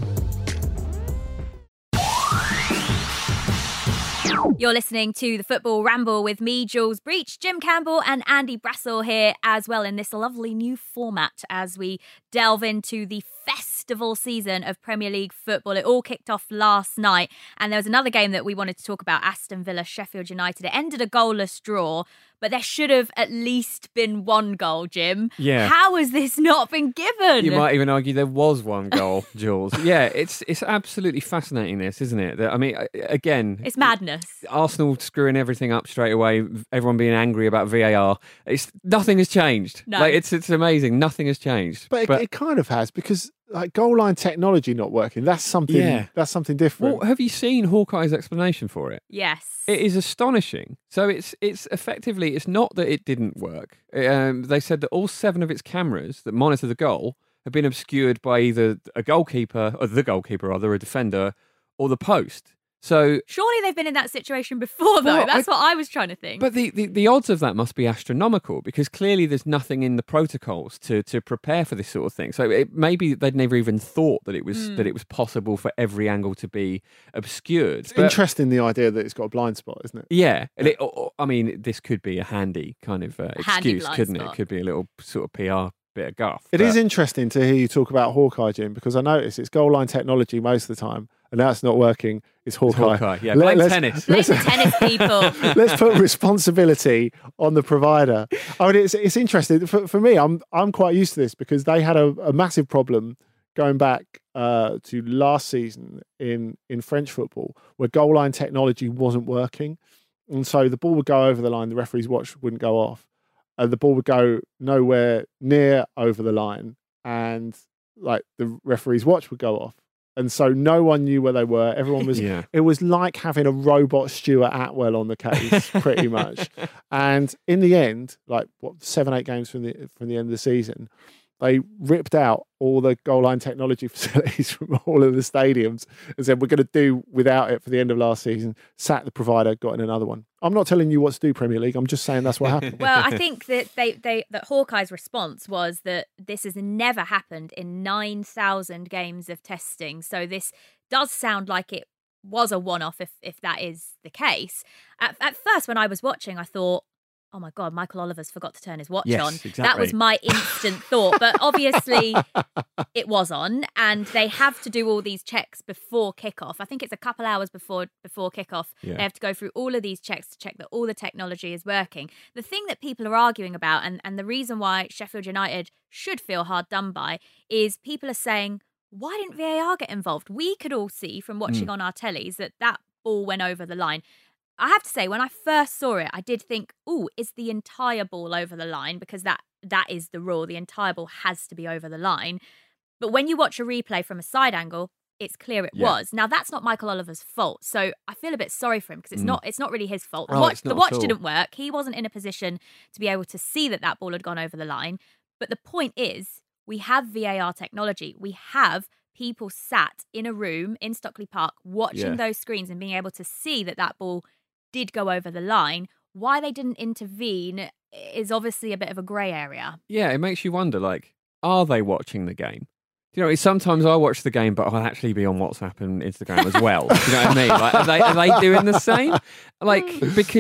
You're listening to the Football Ramble with me, Jules Breach, Jim Campbell and Andy Brassel here as well in this lovely new format as we delve into the festival season of Premier League football. It all kicked off last night and there was another game that we wanted to talk about, Aston Villa, Sheffield United. It ended a goalless draw, but there should have at least been one goal, Jim. Yeah. How has this not been given? You might even argue there was one goal, Jules. Yeah, it's it's absolutely fascinating, this, isn't it? That, I mean, again... It's madness. Arsenal screwing everything up straight away, everyone being angry about V A R. It's Nothing has changed. No. Like, it's, it's amazing. Nothing has changed. But it, it kind of has, because like goal line technology not working, that's something Yeah. that's something different. Well, have you seen Hawkeye's explanation for it? Yes. It is astonishing. So it's it's effectively, it's not that it didn't work. Um, they said that all seven of its cameras that monitor the goal have been obscured by either a goalkeeper, or the goalkeeper rather, a defender, or the post. So Surely they've been in that situation before, though. Well, That's I- what I was trying to think. But the, the, the odds of that must be astronomical because clearly there's nothing in the protocols to, to prepare for this sort of thing. So it, maybe they'd never even thought that it was Mm. that it was possible for every angle to be obscured. It's But- interesting, the idea that it's got a blind spot, isn't it? Yeah, and it, or- or- I mean, this could be a handy kind of uh, handy excuse, blind couldn't it? spot. It could be a little sort of P R bit of guff. It but- is interesting to hear you talk about Hawkeye, Jim, because I notice it's goal line technology most of the time, and now it's not working. It's Hawkeye. Hawkeye, yeah. Blame let's- tennis. Blame let's- the tennis people. Let's put responsibility on the provider. I mean, it's it's interesting for, for me. I'm I'm quite used to this because they had a, a massive problem going back uh, to last season in in French football, where goal line technology wasn't working, and so the ball would go over the line, the referee's watch wouldn't go off, and the ball would go nowhere near over the line, and like the referee's watch would go off. And so no one knew where they were. Everyone was. Yeah. It was like having a robot Stuart Atwell on the case, pretty much. And in the end, like what seven, eight games from the from the end of the season, they ripped out all the goal line technology facilities from all of the stadiums and said we're going to do without it for the end of last season. Sacked the provider, got in another one. I'm not telling you what to do, Premier League. I'm just saying that's what happened. Well, I think that they, they that Hawkeye's response was that this has never happened in nine thousand games of testing. So this does sound like it was a one-off if if that is the case. At, at first, when I was watching, I thought, oh my God, Michael Oliver's forgot to turn his watch Yes, on. exactly. That was my instant thought. But obviously it was on, and they have to do all these checks before kickoff. I think it's a couple hours before before kickoff. Yeah. They have to go through all of these checks to check that all the technology is working. The thing that people are arguing about, and, and the reason why Sheffield United should feel hard done by, is people are saying, why didn't V A R get involved? We could all see from watching Mm. on our tellies that that ball went over the line. I have to say, when I first saw it, I did think, "Ooh, is the entire ball over the line?" Because that that is the rule. The entire ball has to be over the line. But when you watch a replay from a side angle, it's clear it Yeah. was. Now that's not Michael Oliver's fault, so I feel a bit sorry for him because it's Mm. not it's not really his fault. The Oh, watch, it's the not watch at all. didn't work. He wasn't in a position to be able to see that that ball had gone over the line. But the point is, we have V A R technology. We have people sat in a room in Stockley Park watching Yeah. those screens and being able to see that that ball did go over the line. Why they didn't intervene is obviously a bit of a grey area. Yeah, it makes you wonder, like, are they watching the game? You know, sometimes I watch the game, but I'll actually be on WhatsApp and Instagram as well. Do you know what I mean? Like, are they, are they doing the same? Like, because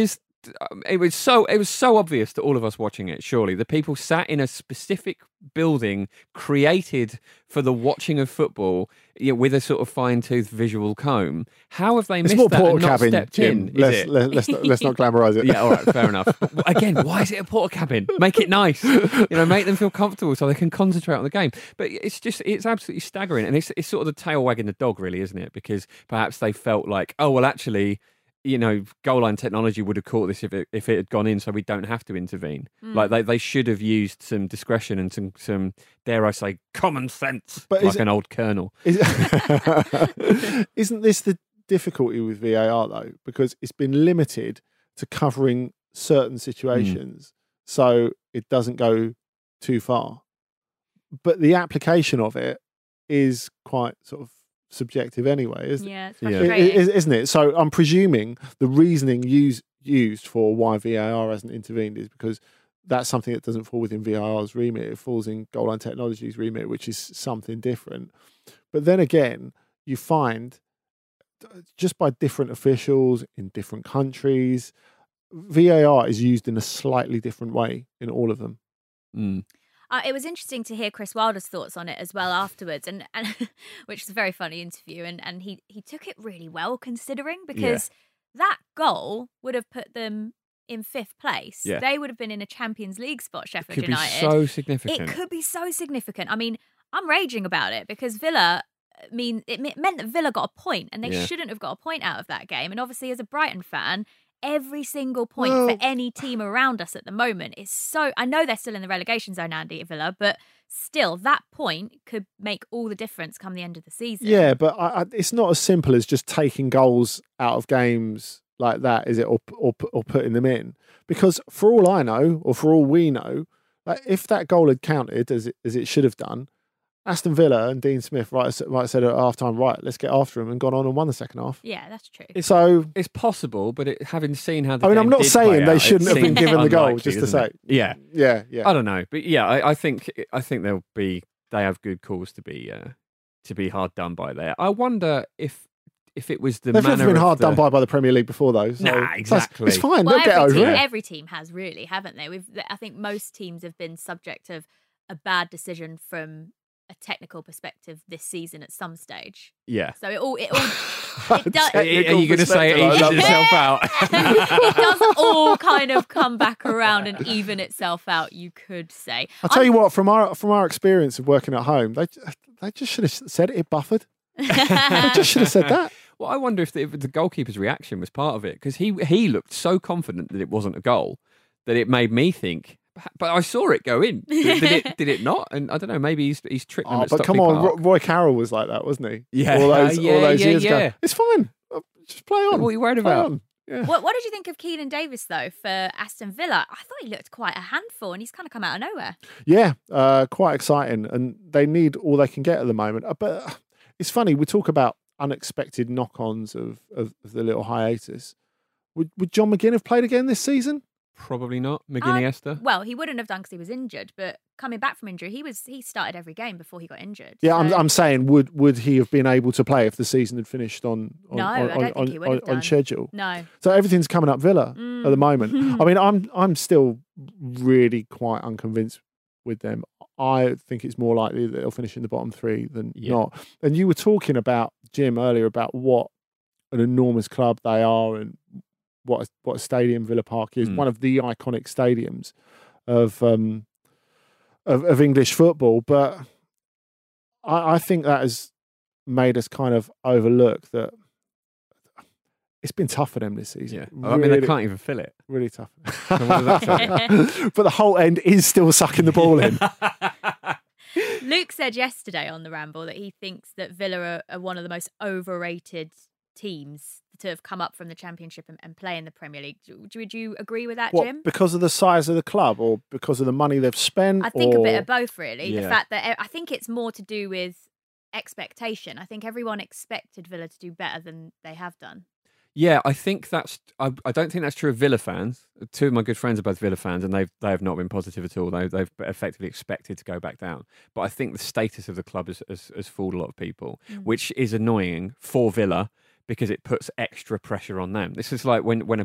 it was so it was so obvious to all of us watching it. Surely the people sat in a specific building created for the watching of football, you know, with a sort of fine-toothed visual comb. How have they It's missed more that and not Portakabin, stepped Jim. in? Let's, Is it? let, let's not, let's not glamorise it. Yeah, all right, fair enough. But again, why is it a Portakabin? Make it nice. You know, make them feel comfortable so they can concentrate on the game. But it's just, it's absolutely staggering. And it's, it's sort of the tail wagging the dog, really, isn't it? Because perhaps they felt like, oh, well, actually, you know, goal line technology would have caught this if it if it had gone in, so we don't have to intervene. Mm. Like they, they should have used some discretion and some, some dare I say, common sense, But like is it- an old colonel. Is, isn't this the difficulty with V A R though? Because it's been limited to covering certain situations, so it doesn't go too far. But the application of it is quite sort of subjective anyway, isn't Yeah, it's it? frustrating. Is- Isn't it? So I'm presuming the reasoning used used for why V A R hasn't intervened is because that's something that doesn't fall within V A R's remit. It falls in goal line technology's remit, which is something different. But then again, you find just by different officials in different countries, V A R is used in a slightly different way in all of them. Mm. Uh, it was interesting to hear Chris Wilder's thoughts on it as well afterwards, and, and which was a very funny interview, and, and he, he took it really well considering, because that goal would have put them in fifth place. Yeah. They would have been in a Champions League spot, Sheffield Could be United. so significant. It could be so significant. I mean, I'm raging about it because Villa, I mean, it me- meant that Villa got a point, and they Yeah. shouldn't have got a point out of that game. And obviously, as a Brighton fan, every single point Well- for any team around us at the moment is so. I know they're still in the relegation zone, Andy, Villa, but still, that point could make all the difference come the end of the season. Yeah, but I, I, it's not as simple as just taking goals out of games like that, is it, or, or or putting them in? Because for all I know, or for all we know, like if that goal had counted as it, as it should have done, Aston Villa and Dean Smith right, right said at half time, right, let's get after him, and gone on and won the second half. Yeah, that's true. So it's possible, but it, having seen how the I mean, I'm game not did saying play they out, shouldn't it have been seems given the goal, unlikely, just to doesn't say. it? Yeah, Yeah, yeah. I don't know, but yeah, I, I think I think there'll be they have good cause to be uh, to be hard done by there. I wonder if if it was the They've manner never been of hard the- done by by the Premier League before, though. So Nah, exactly. It's fine. Well, They'll get every over team, it. every team has really, haven't they? We've, I think most teams have been subject of a bad decision from a technical perspective this season at some stage. Yeah. So it all, it all, it does. Are you going to say it evened itself out? It does all kind of come back around and even itself out, you could say. I'll tell you what, from our from our experience of working at home, they they just should have said it, it buffered. They just should have said that. Well, I wonder if the, if the goalkeeper's reaction was part of it, because he he looked so confident that it wasn't a goal that it made me think. But I saw it go in. Did, did it? Did it not? And I don't know. Maybe he's he's tricked them Oh, at but Stockley come on, Park. Roy, Roy Carroll was like that, wasn't he? Yeah, all those, yeah, all those yeah, years yeah. ago. It's fine. Just play on. What are you worried Play about? on. Yeah. What, what did you think of Keenan Davis, though, for Aston Villa? I thought he looked quite a handful, and he's kind of come out of nowhere. Yeah, uh, quite exciting, and they need all they can get at the moment. Uh, But uh, it's funny, we talk about unexpected knock-ons of, of, of the little hiatus. Would would John McGinn have played again this season? Probably not. McGinney Uh, Esther. Well, he wouldn't have done because he was injured, but coming back from injury, he was he started every game before he got injured. Yeah, I'm so- I'm saying would would he have been able to play if the season had finished on on No, on, I don't on, think he would on, have on done. schedule? No. So everything's coming up Villa at the Mm. moment. I mean, I'm I'm still really quite unconvinced with them. I think it's more likely that they'll finish in the bottom three than Yeah. not. And you were talking about, Jim, earlier about what an enormous club they are and what a, what a stadium Villa Park is, Mm. one of the iconic stadiums of um of, of English football. But I, I think that has made us kind of overlook that it's been tough for them this season. Yeah. I mean, they Really- can't even fill it. Really tough. So what does that tell you? But the whole end is still sucking the ball in. Luke said yesterday on the Ramble that he thinks that Villa are, are one of the most overrated teams to have come up from the Championship and, and play in the Premier League. Do- Would you agree with that, What, Jim? because of the size of the club or because of the money they've spent? I think or... a bit of both, really. The Yeah. fact that e, I think it's more to do with expectation. I think everyone expected Villa to do better than they have done. Yeah, I think that's. I, I don't think that's true of Villa fans. Two of my good friends are both Villa fans, and they've they have not been positive at all. They, they've effectively expected to go back down. But I think the status of the club has, has, has fooled a lot of people, Mm. which is annoying for Villa because it puts extra pressure on them. This is like when when a big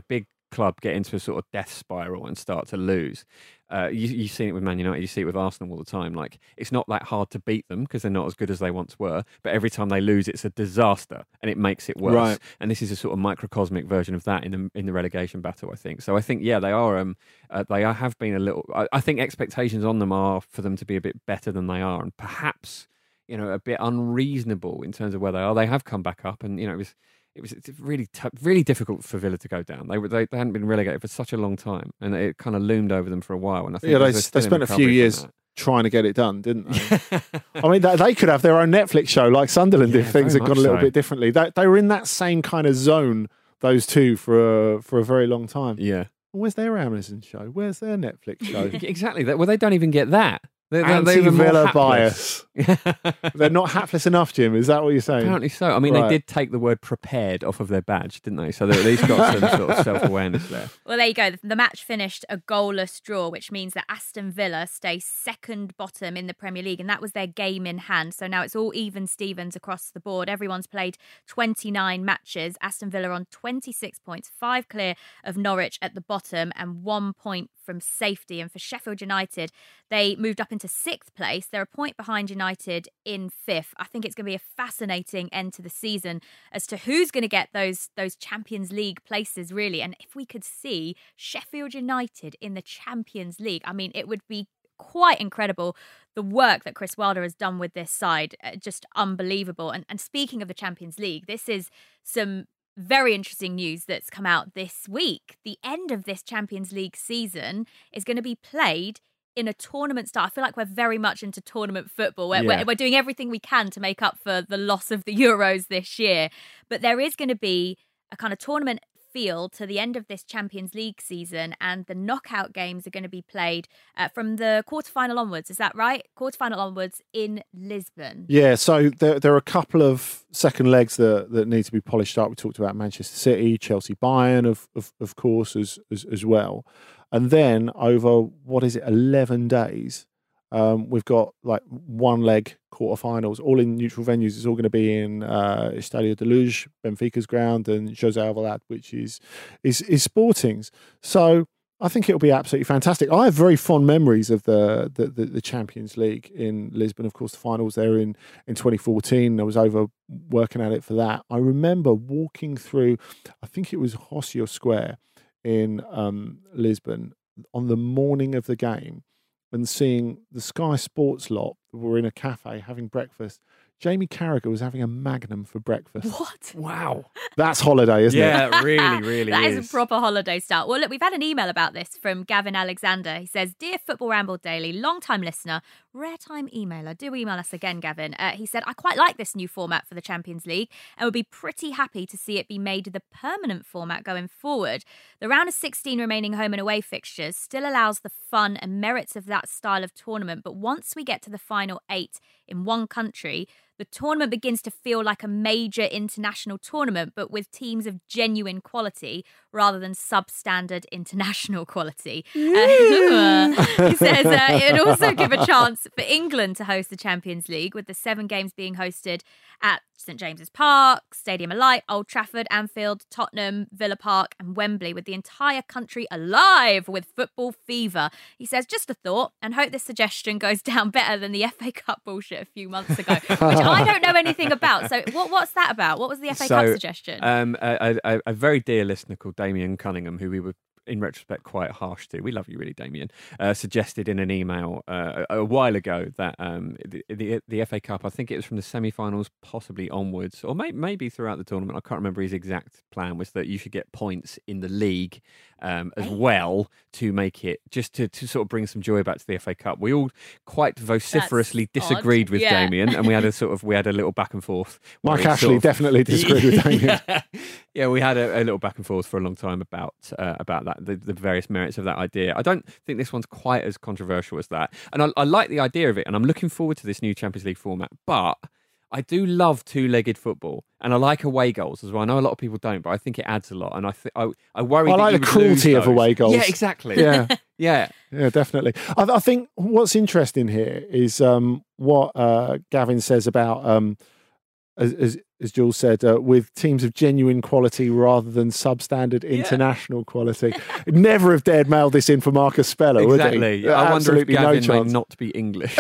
club get into a sort of death spiral and start to lose. Uh, you, you've seen it with Man United, you see it with Arsenal all the time. Like, it's not that hard to beat them because they're not as good as they once were, but every time they lose, it's a disaster and it makes it worse. Right. And this is a sort of microcosmic version of that in the in the relegation battle, I think. So I think, yeah, they are. Um, uh, they are, have been a little. I, I think expectations on them are for them to be a bit better than they are, and perhaps, you know, a bit unreasonable in terms of where they are. They have come back up, and you know, it was. It was it's really t- really difficult for Villa to go down. They were they, they hadn't been relegated for such a long time, and it kind of loomed over them for a while. And I think yeah, they, they spent a few years that. trying to get it done, didn't they? I mean, they, they could have their own Netflix show like Sunderland Yeah, if things very had gone a little much so. bit differently. They, they were in that same kind of zone, those two, for a, for a very long time. Yeah. Where's their Amazon show? Where's their Netflix show? Exactly. Well, they don't even get that. They're, they're, they're even more Anti-Villa hapless. bias. They're not hapless enough, Jim. Is that what you're saying? Apparently so. I mean, Right. they did take the word prepared off of their badge, didn't they? So they at least got some sort of self-awareness there. Well, there you go. The match finished a goalless draw, which means that Aston Villa stay second bottom in the Premier League, and that was their game in hand. So now it's all even Stevens across the board. Everyone's played twenty-nine matches. Aston Villa on twenty-six points, five clear of Norwich at the bottom, and one point from safety. And for Sheffield United, they moved up into sixth place. They're a point behind United in fifth. I think it's going to be a fascinating end to the season as to who's going to get those those Champions League places, really. And if we could see Sheffield United in the Champions League, I mean, it would be quite incredible. The work that Chris Wilder has done with this side, uh, just unbelievable. And, and speaking of the Champions League, this is some very interesting news that's come out this week. The end of this Champions League season is going to be played in a tournament style. I feel like we're very much into tournament football. We're, Yeah. we're, we're doing everything we can to make up for the loss of the Euros this year. But there is going to be a kind of tournament feel to the end of this Champions League season, and the knockout games are going to be played uh, from the quarterfinal onwards. Is that right? Quarterfinal onwards in Lisbon. Yeah, so there, there are a couple of second legs that, that need to be polished up. We talked about Manchester City, Chelsea, Bayern, of of, of course, as, as as well. And then over, what is it, eleven days, um, we've got like one leg quarterfinals, all in neutral venues. It's all going to be in uh, Estadio de Luz, Benfica's ground, and José Alvalade, which is, is, is Sporting's. So I think it'll be absolutely fantastic. I have very fond memories of the the, the, the Champions League in Lisbon. Of course, the finals there in, in twenty fourteen. I was over working at it for that. I remember walking through, I think it was Rocio Square in um, Lisbon on the morning of the game and seeing the Sky Sports lot were in a cafe having breakfast. Jamie Carragher was having a Magnum for breakfast. What? Wow. That's holiday, isn't Yeah, it? it really, really That is. is a proper holiday start. Well, look, we've had an email about this from Gavin Alexander. He says, Dear Football Ramble Daily, long-time listener, rare-time emailer. Do email us again, Gavin. Uh, he said, I quite like this new format for the Champions League and would be pretty happy to see it be made the permanent format going forward. The round of sixteen remaining home and away fixtures still allows the fun and merits of that style of tournament, but once we get to the final eight in one country, the tournament begins to feel like a major international tournament, but with teams of genuine quality rather than substandard international quality. Uh, he says uh, it would also give a chance for England to host the Champions League, with the seven games being hosted at St James's Park, Stadium of Light, Old Trafford, Anfield, Tottenham, Villa Park and Wembley, with the entire country alive with football fever. He says, just a thought, and hope this suggestion goes down better than the F A Cup bullshit a few months ago, which I don't know anything about. So what, what's that about? What was the F A So, Cup suggestion? Um, a, a, a very dear listener called Damien Cunningham, who we were in retrospect quite harsh to, we love you really, Damien, uh, suggested in an email uh, a, a while ago that um, the, the the F A Cup, I think it was from the semi-finals possibly onwards, or may, maybe throughout the tournament, I can't remember his exact plan, was that you should get points in the league um, as well to make it, just to, to sort of bring some joy back to the F A Cup. We all quite vociferously That's disagreed odd. with Yeah. Damien, and we had a sort of, we had a little back and forth. where Mike he Ashley sort of- definitely disagreed with Damien. yeah. Yeah, we had a, a little back and forth for a long time about uh, about that, the, the various merits of that idea. I don't think this one's quite as controversial as that, and I, I like the idea of it, and I'm looking forward to this new Champions League format. But I do love two-legged football, and I like away goals as well. I know a lot of people don't, but I think it adds a lot, and I th- I, I worry. I that like you the would cruelty lose of away those. goals. Yeah, exactly. Yeah. yeah. Yeah, definitely. I, I think what's interesting here is um, what uh, Gavin says about um, as, as as Jules said, uh, with teams of genuine quality rather than substandard international quality. Never have dared mail this in for Marcus Speller, Exactly. would he? I wonder if Absolutely no Gavin may chance. not be English.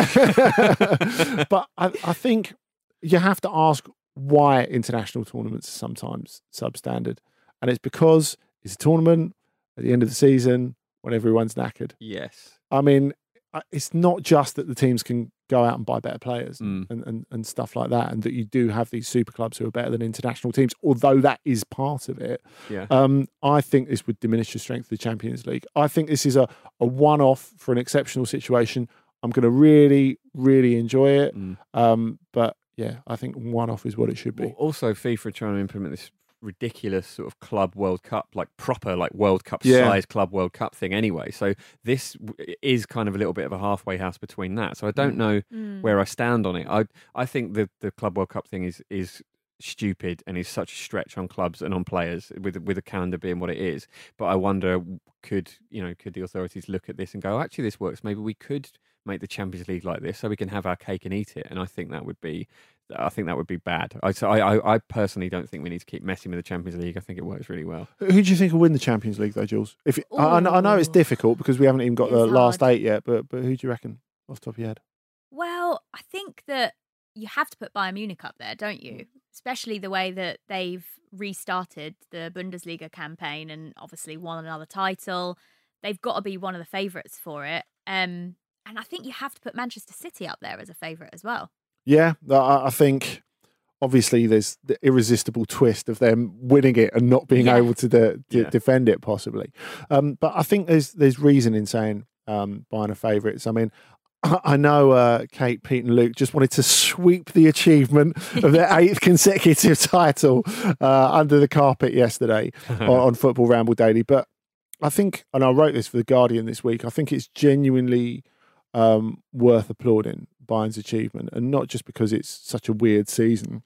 But I, I think you have to ask why international tournaments are sometimes substandard. And it's because it's a tournament at the end of the season when everyone's knackered. Yes. I mean, it's not just that the teams can go out and buy better players Mm. and, and, and stuff like that, and that you do have these super clubs who are better than international teams, although that is part of it. Yeah. Um, I think this would diminish the strength of the Champions League. I think this is a, a one-off for an exceptional situation. I'm going to really, really enjoy it. Mm. Um, but yeah, I think one-off is what it should be. Well, also, FIFA are trying to implement this ridiculous sort of club World Cup, like proper like World Cup Yeah. size club World Cup thing anyway. So this w- is kind of a little bit of a halfway house between that. So I don't know Mm. where I stand on it. I I think the the club World Cup thing is is stupid and is such a stretch on clubs and on players with with a calendar being what it is. But I wonder, could you know could the authorities look at this and go, oh, actually this works. Maybe we could make the Champions League like this so we can have our cake and eat it. And I think that would be I think that would be bad. I, so I, I, I personally don't think we need to keep messing with the Champions League. I think it works really well. Who do you think will win the Champions League, though, Jules? If it, I, I know- I know it's difficult because we haven't even got the It's last hard. eight yet, but but who do you reckon off the top of your head? Well, I think that you have to put Bayern Munich up there, don't you? Especially the way that they've restarted the Bundesliga campaign and obviously won another title. They've got to be one of the favourites for it. Um, and I think you have to put Manchester City up there as a favourite as well. Yeah, I, I think obviously there's the irresistible twist of them winning it and not being Yeah. able to, de- to Yeah. defend it, possibly. Um, but I think there's there's reason in saying um, Bayern are favourites. I mean, I I know uh, Kate, Pete, and Luke just wanted to sweep the achievement of their eighth consecutive title uh, under the carpet yesterday on, on Football Ramble Daily. But I think, and I wrote this for The Guardian this week, I think it's genuinely um, worth applauding Bayern's achievement, and not just because it's such a weird season.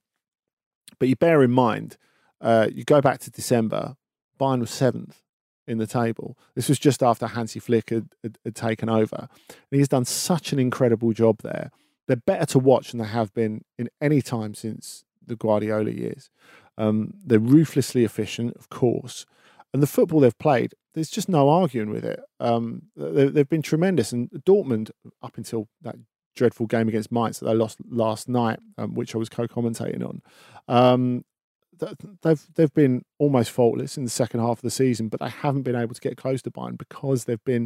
But you bear in mind, uh, you go back to December, Bayern was seventh in the table. This was just after Hansi Flick had, had, had taken over. And he's done such an incredible job there. They're better to watch than they have been in any time since the Guardiola years. Um, they're ruthlessly efficient, of course. And the football they've played, there's just no arguing with it. Um, they, they've been tremendous. And Dortmund, up until that dreadful game against Mainz that they lost last night, um, which I was co-commentating on, um, th- they've they've been almost faultless in the second half of the season, but they haven't been able to get close to Bayern because they've been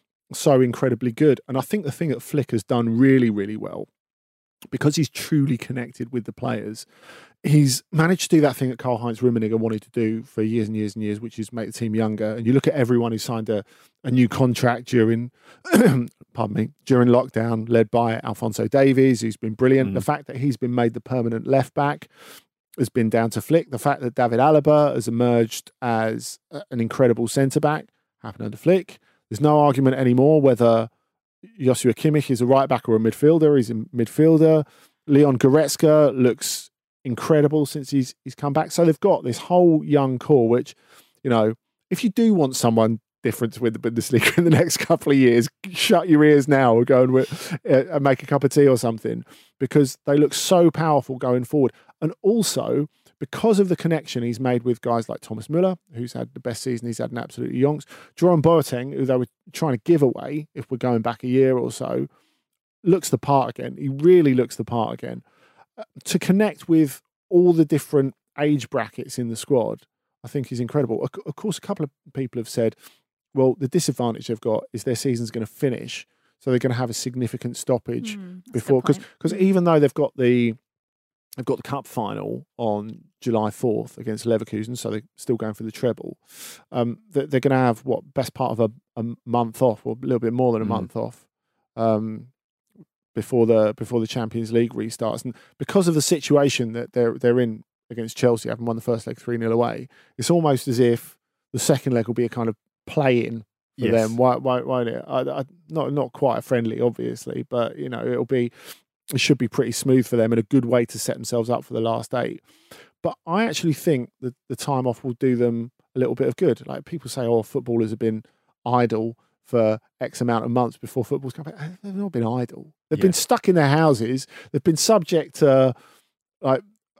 so incredibly good. And I think the thing that Flick has done really, really well, because he's truly connected with the players, he's managed to do that thing that Karl-Heinz Rummenigge wanted to do for years and years and years, which is make the team younger. And you look at everyone who signed a, a new contract during, pardon me, during lockdown, led by Alphonso Davies, who's been brilliant. Mm. The fact that he's been made the permanent left back has been down to Flick. The fact that David Alaba has emerged as a- an incredible centre back happened under Flick. There's no argument anymore whether Joshua Kimmich is a right back or a midfielder. He's a midfielder. Leon Goretzka looks incredible since he's he's come back. So they've got this whole young core, which, you know, if you do want someone different to win the Bundesliga in the next couple of years, shut your ears now or go and, wi- uh, and make a cup of tea or something, because they look so powerful going forward. And also, because of the connection he's made with guys like Thomas Müller, who's had the best season he's had in absolutely yonks, Jerome Boateng, who they were trying to give away, if we're going back a year or so, looks the part again. He really looks the part again. Uh, to connect with all the different age brackets in the squad, I think is incredible. Of, of course, a couple of people have said, well, the disadvantage they've got is their season's going to finish, so they're going to have a significant stoppage Mm, that's a before, good because point. because even though they've got the they've got the cup final on July fourth against Leverkusen, so they're still going for the treble. Um, they're, they're going to have what best part of a, a month off, or a little bit more than a Mm. month off, um, before the before the Champions League restarts. And because of the situation that they're they're in against Chelsea, having won the first leg three nil away, it's almost as if the second leg will be a kind of play-in for Yes. them. Why, why, won't it? I, I, not not quite a friendly, obviously, but you know it'll be. It should be pretty smooth for them and a good way to set themselves up for the last eight. But I actually think that the time off will do them a little bit of good. Like people say, oh, footballers have been idle for X amount of months before football's come back. They've not been idle. They've Yeah. been stuck in their houses. They've been subject to like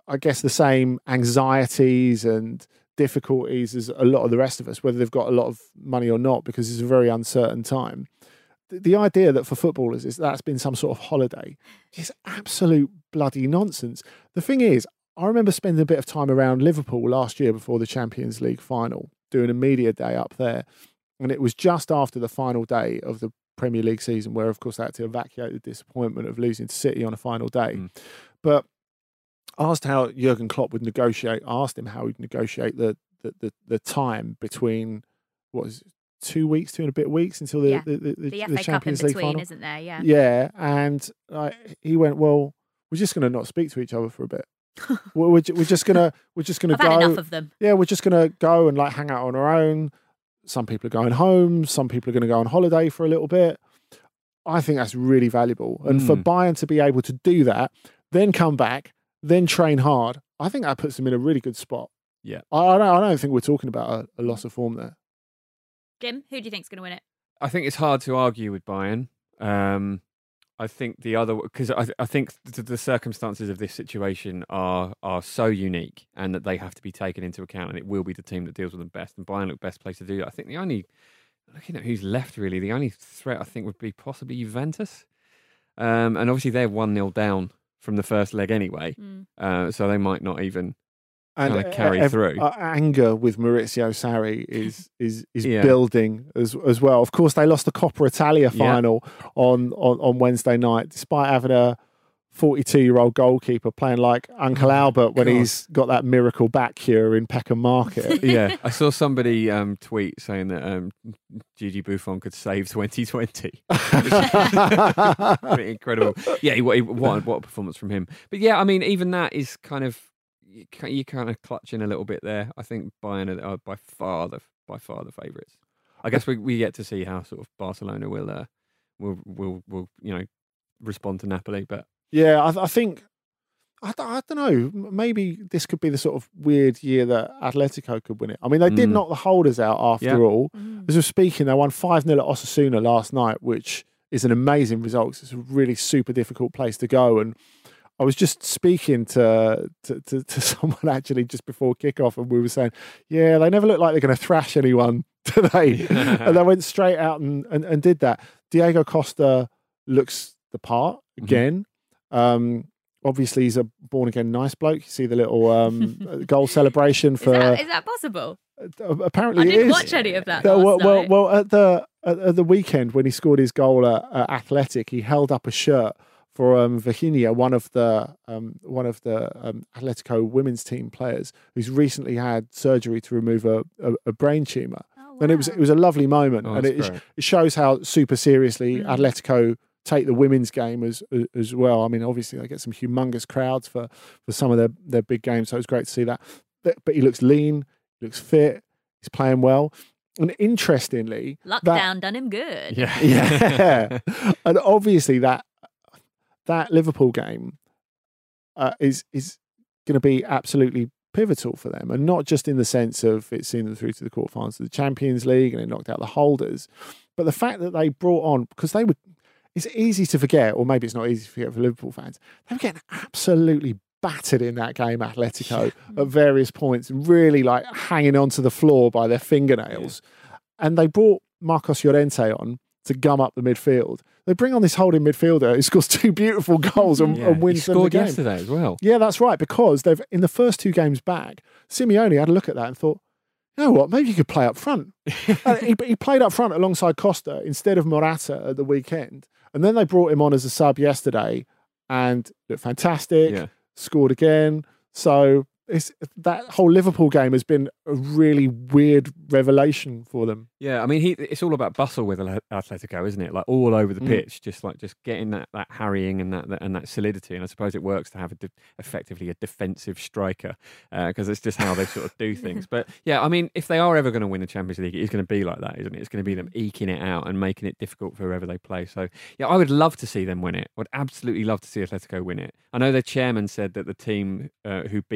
I guess, the same anxieties and difficulties as a lot of the rest of us, whether they've got a lot of money or not, because it's a very uncertain time. The, the idea that for footballers is that's been some sort of holiday is absolute bloody nonsense. The thing is, I remember spending a bit of time around Liverpool last year before the Champions League final, doing a media day up there. And it was just after the final day of the Premier League season, where, of course, they had to evacuate the disappointment of losing to City on a final day. Mm. But I asked how Jurgen Klopp would negotiate. I asked him how he'd negotiate the the, the, the time between, what was it, two weeks, two and a bit weeks until the, yeah. the, the, the, the F A the Cup Champions in League between, final. Isn't there? Yeah. Yeah. And uh, he went, well, we're just going to not speak to each other for a bit. we're, we're, we're just going to, we're just going to I've go. had enough of them. Yeah, we're just going to go and like hang out on our own. Some people are going home. Some people are going to go on holiday for a little bit. I think that's really valuable. And mm. for Bayern to be able to do that, then come back, then train hard, I think that puts them in a really good spot. Yeah. I, I, don't, I don't think we're talking about a, a loss of form there. Jim, who do you think's going to win it? I think it's hard to argue with Bayern. Um, I think the other, because I, I think the, the circumstances of this situation are are so unique, and that they have to be taken into account, and it will be the team that deals with them best. And Bayern look best placed to do that. I think the only, looking at who's left really, the only threat I think would be possibly Juventus. Um, and obviously they're one nil down from the first leg anyway, mm. uh, so they might not even and kind of carry uh, through. Uh, anger with Maurizio Sarri is is is yeah. building as as well. Of course, they lost the Coppa Italia final yeah. on, on on Wednesday night, despite having a forty-two-year-old goalkeeper playing like Uncle Albert when God. he's got that miracle back cure in Peckham Market. Yeah, I saw somebody um, tweet saying that um, Gigi Buffon could save twenty twenty. Pretty incredible. Yeah, he, he, what, what a performance from him. But yeah, I mean, even that is kind of, you, you kind of clutching a little bit there. I think Bayern are by far the by far the favourites. I guess we we get to see how sort of Barcelona will uh, will will will you know respond to Napoli, but. Yeah, I, I think, I, I don't know, maybe this could be the sort of weird year that Atletico could win it. I mean, they did mm. knock the holders out after yeah. all. Mm. As we're speaking, they won five nil at Osasuna last night, which is an amazing result. It's a really super difficult place to go. And I was just speaking to, to, to, to someone actually just before kickoff, and we were saying, yeah, they never look like they're going to thrash anyone today. And they went straight out and, and, and did that. Diego Costa looks the part again. Mm-hmm. Um, obviously, he's a born-again nice bloke. You see the little um, goal celebration for. Is that, is that possible? Uh, apparently, I didn't it is. watch any of that. The, last well, well, night. well, at the at, at the weekend when he scored his goal at, at Athletic, he held up a shirt for um, Virginia, one of the um, one of the um, Atletico women's team players, who's recently had surgery to remove a, a, a brain tumor. Oh, wow. And it was it was a lovely moment, oh, and it, it shows how super seriously mm. Atletico take the women's game as as well. I mean, obviously they get some humongous crowds for, for some of their, their big games, so it's great to see that. But, but he looks lean, he looks fit, he's playing well. And interestingly, lockdown that, done him good. Yeah, yeah. And obviously that that Liverpool game uh, is is going to be absolutely pivotal for them, and not just in the sense of it seeing them through to the quarterfinals of the Champions League and they knocked out the holders, but the fact that they brought on, because they would. It's easy to forget, or maybe it's not easy to forget for Liverpool fans. They were getting absolutely battered in that game, Atletico, at various points, really like hanging onto the floor by their fingernails. Yeah. And they brought Marcos Llorente on to gum up the midfield. They bring on this holding midfielder who scores two beautiful goals and, yeah. and wins he them the scored game. yesterday as well. Yeah, that's right, because they've in the first two games back, Simeone had a look at that and thought, you know what, maybe you could play up front. uh, he, he played up front alongside Costa instead of Morata at the weekend. And then they brought him on as a sub yesterday and looked fantastic, yeah. scored again. So it's, that whole Liverpool game has been a really weird revelation for them. Yeah, I mean, he, it's all about bustle with Atletico, isn't it? Like all over the mm. pitch, just like just getting that, that harrying and that, that and that solidity. And I suppose it works to have a de- effectively a defensive striker because uh, it's just how they sort of do things. But yeah, I mean, if they are ever going to win the Champions League, it's going to be like that, isn't it? It's going to be them eking it out and making it difficult for whoever they play. So yeah, I would love to see them win it. I would absolutely love to see Atletico win it. I know their chairman said that the team uh, who beat the whole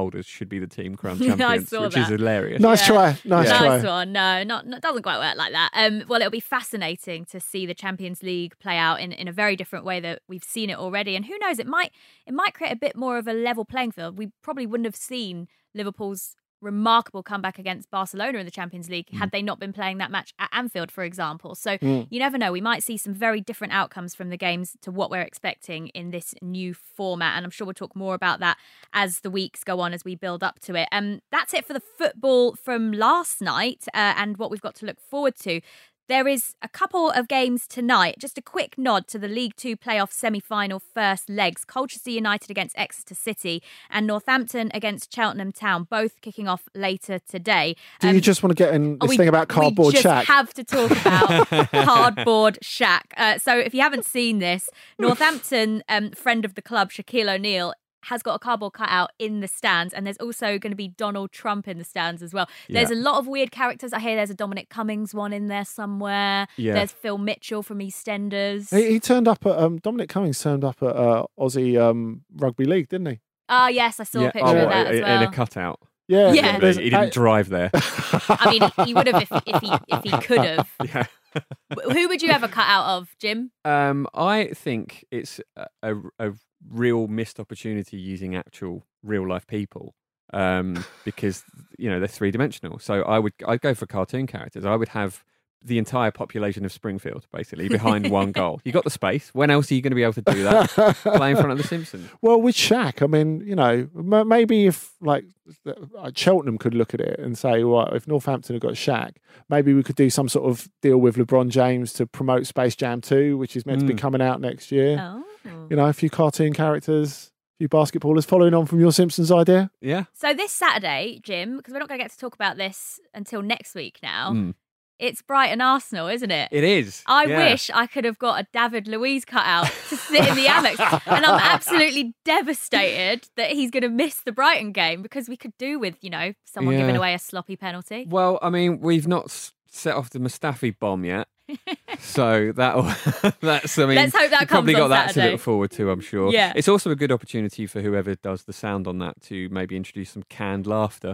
holders should be the team crowned champions, saw which that. is hilarious. Nice try. Nice nice try. one. No, not, not doesn't quite work like that. Um, well, it'll be fascinating to see the Champions League play out in, in a very different way that we've seen it already. And who knows, it might it might create a bit more of a level playing field. We probably wouldn't have seen Liverpool's remarkable comeback against Barcelona in the Champions League had they not been playing that match at Anfield, for example. So Mm. you never know. We might see some very different outcomes from the games to what we're expecting in this new format. And I'm sure we'll talk more about that as the weeks go on, as we build up to it. Um, that's it for the football from last night uh, and what we've got to look forward to. There is a couple of games tonight. Just a quick nod to the League Two playoff semi-final first legs. Colchester United against Exeter City and Northampton against Cheltenham Town, both kicking off later today. Do Um, you just want to get in this we, thing about cardboard we just shack? have to talk about Cardboard Shack. Uh, so if you haven't seen this, Northampton um, friend of the club, Shaquille O'Neal, has got a cardboard cutout in the stands, and there's also going to be Donald Trump in the stands as well. There's Yeah. a lot of weird characters. I hear there's a Dominic Cummings one in there somewhere. Yeah. There's Phil Mitchell from EastEnders. He, he turned up at um, Dominic Cummings turned up at uh, Aussie um, Rugby League, didn't he? Ah, yes, I saw a picture oh, of that in, as well. in a cutout. Yeah, Yeah. He, he didn't I- drive there. I mean, he would have if, if he if he could have. Yeah. Who would you ever cut out of, Jim? Um, I think it's a, a, a real missed opportunity using actual real life people um, because you know they're three dimensional. So I would I'd go for cartoon characters. I would have the entire population of Springfield basically behind one goal. You got the space. When else are you going to be able to do that? Play in front of the Simpsons. Well, with Shaq, I mean, you know, m- maybe if like uh, Cheltenham could look at it and say, well, if Northampton have got Shaq, maybe we could do some sort of deal with LeBron James to promote Space Jam two, which is meant to be Mm. coming out next year. Oh. You know, a few cartoon characters, a few basketballers, following on from your Simpsons idea. Yeah. So this Saturday, Jim, because we're not going to get to talk about this until next week now, Mm. it's Brighton Arsenal, isn't it? It is. I yeah. wish I could have got a David Luiz cut out to sit in the Amex. And I'm absolutely devastated that he's going to miss the Brighton game because we could do with, you know, someone Yeah. giving away a sloppy penalty. Well, I mean, we've not s- set off the Mustafi bomb yet. So that'll, that's, I mean, Let's hope that you've probably comes got on that Saturday. to look forward to, I'm sure. Yeah. It's also a good opportunity for whoever does the sound on that to maybe introduce some canned laughter.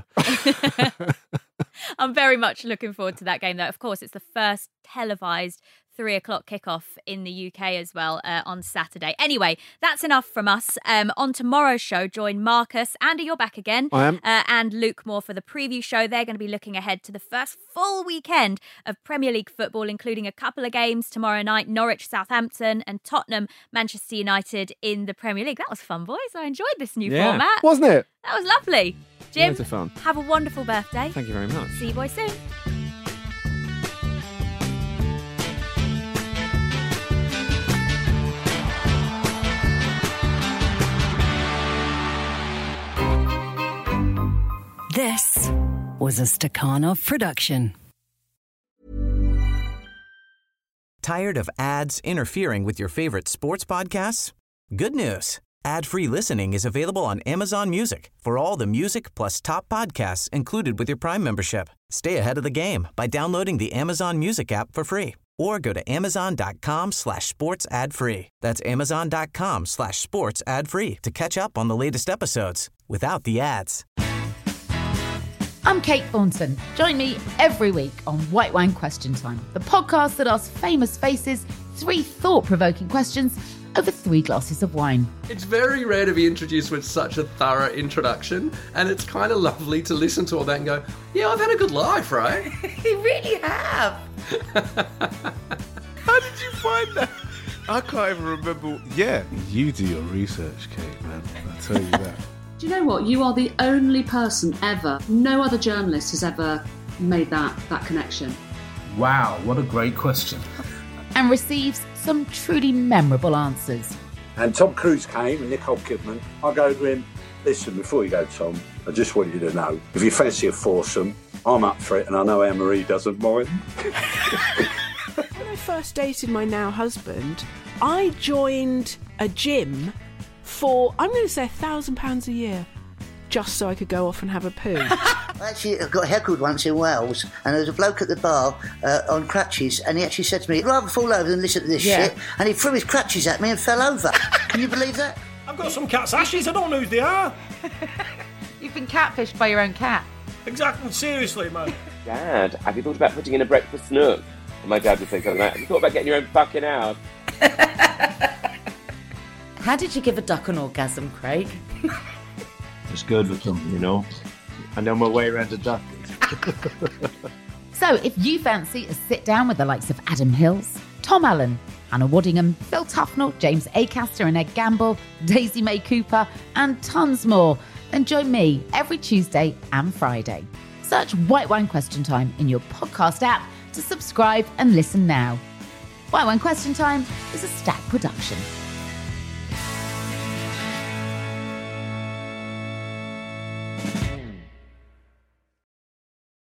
I'm very much looking forward to that game, though. Of course, it's the first televised three o'clock kickoff in the U K as well uh, on Saturday. Anyway, that's enough from us. Um, on tomorrow's show, join Marcus. Andy, you're back again. I am. Uh, and Luke Moore for the preview show. They're going to be looking ahead to the first full weekend of Premier League football, including a couple of games tomorrow night, Norwich, Southampton and Tottenham, Manchester United in the Premier League. That was fun, boys. I enjoyed this new Yeah. format. Wasn't it? That was lovely. Jim, Loads of fun. have a wonderful birthday. Thank you very much. See you boys soon. This was a Stakhanov production. Tired of ads interfering with your favorite sports podcasts? Good news. Ad-free listening is available on Amazon Music for all the music plus top podcasts included with your Prime membership. Stay ahead of the game by downloading the Amazon Music app for free or go to amazon.com slash sports ad free. That's amazon.com slash sports ad free to catch up on the latest episodes without the ads. I'm Kate Thornton. Join me every week on White Wine Question Time, the podcast that asks famous faces three thought-provoking questions over three glasses of wine. It's very rare to be introduced with such a thorough introduction, and it's kind of lovely to listen to all that and go, yeah, I've had a good life, right? You really have. How did you find that? I can't even remember. Yeah, you do your research, Kate, man. I tell you that. Do you know what? You are the only person ever, no other journalist has ever made that, that connection. Wow, what a great question. And receives some truly memorable answers. And Tom Cruise came and Nicole Kidman. I go to him, listen, before you go, Tom, I just want you to know, if you fancy a foursome, I'm up for it, and I know Anne-Marie doesn't mind. When I first dated my now husband, I joined a gym for, I'm going to say, a thousand pounds a year, just so I could go off and have a poo. I actually got heckled once in Wales, and there was a bloke at the bar uh, on crutches, and he actually said to me, I'd rather fall over than listen to this Yeah. shit, and he threw his crutches at me and fell over. Can you believe that? I've got some cat's ashes, I don't know who they are. You've been catfished by your own cat. Exactly, seriously, man. Dad, have you thought about putting in a breakfast nook? And my dad would say something like, have you thought about getting your own fucking house? How did you give a duck an orgasm, Craig? It's good with them, you know. I know my way around a duck. So if you fancy a sit down with the likes of Adam Hills, Tom Allen, Hannah Waddingham, Phil Tufnell, James Acaster and Ed Gamble, Daisy May Cooper, and tons more, then join me every Tuesday and Friday. Search White Wine Question Time in your podcast app to subscribe and listen now. White Wine Question Time is a Stack production.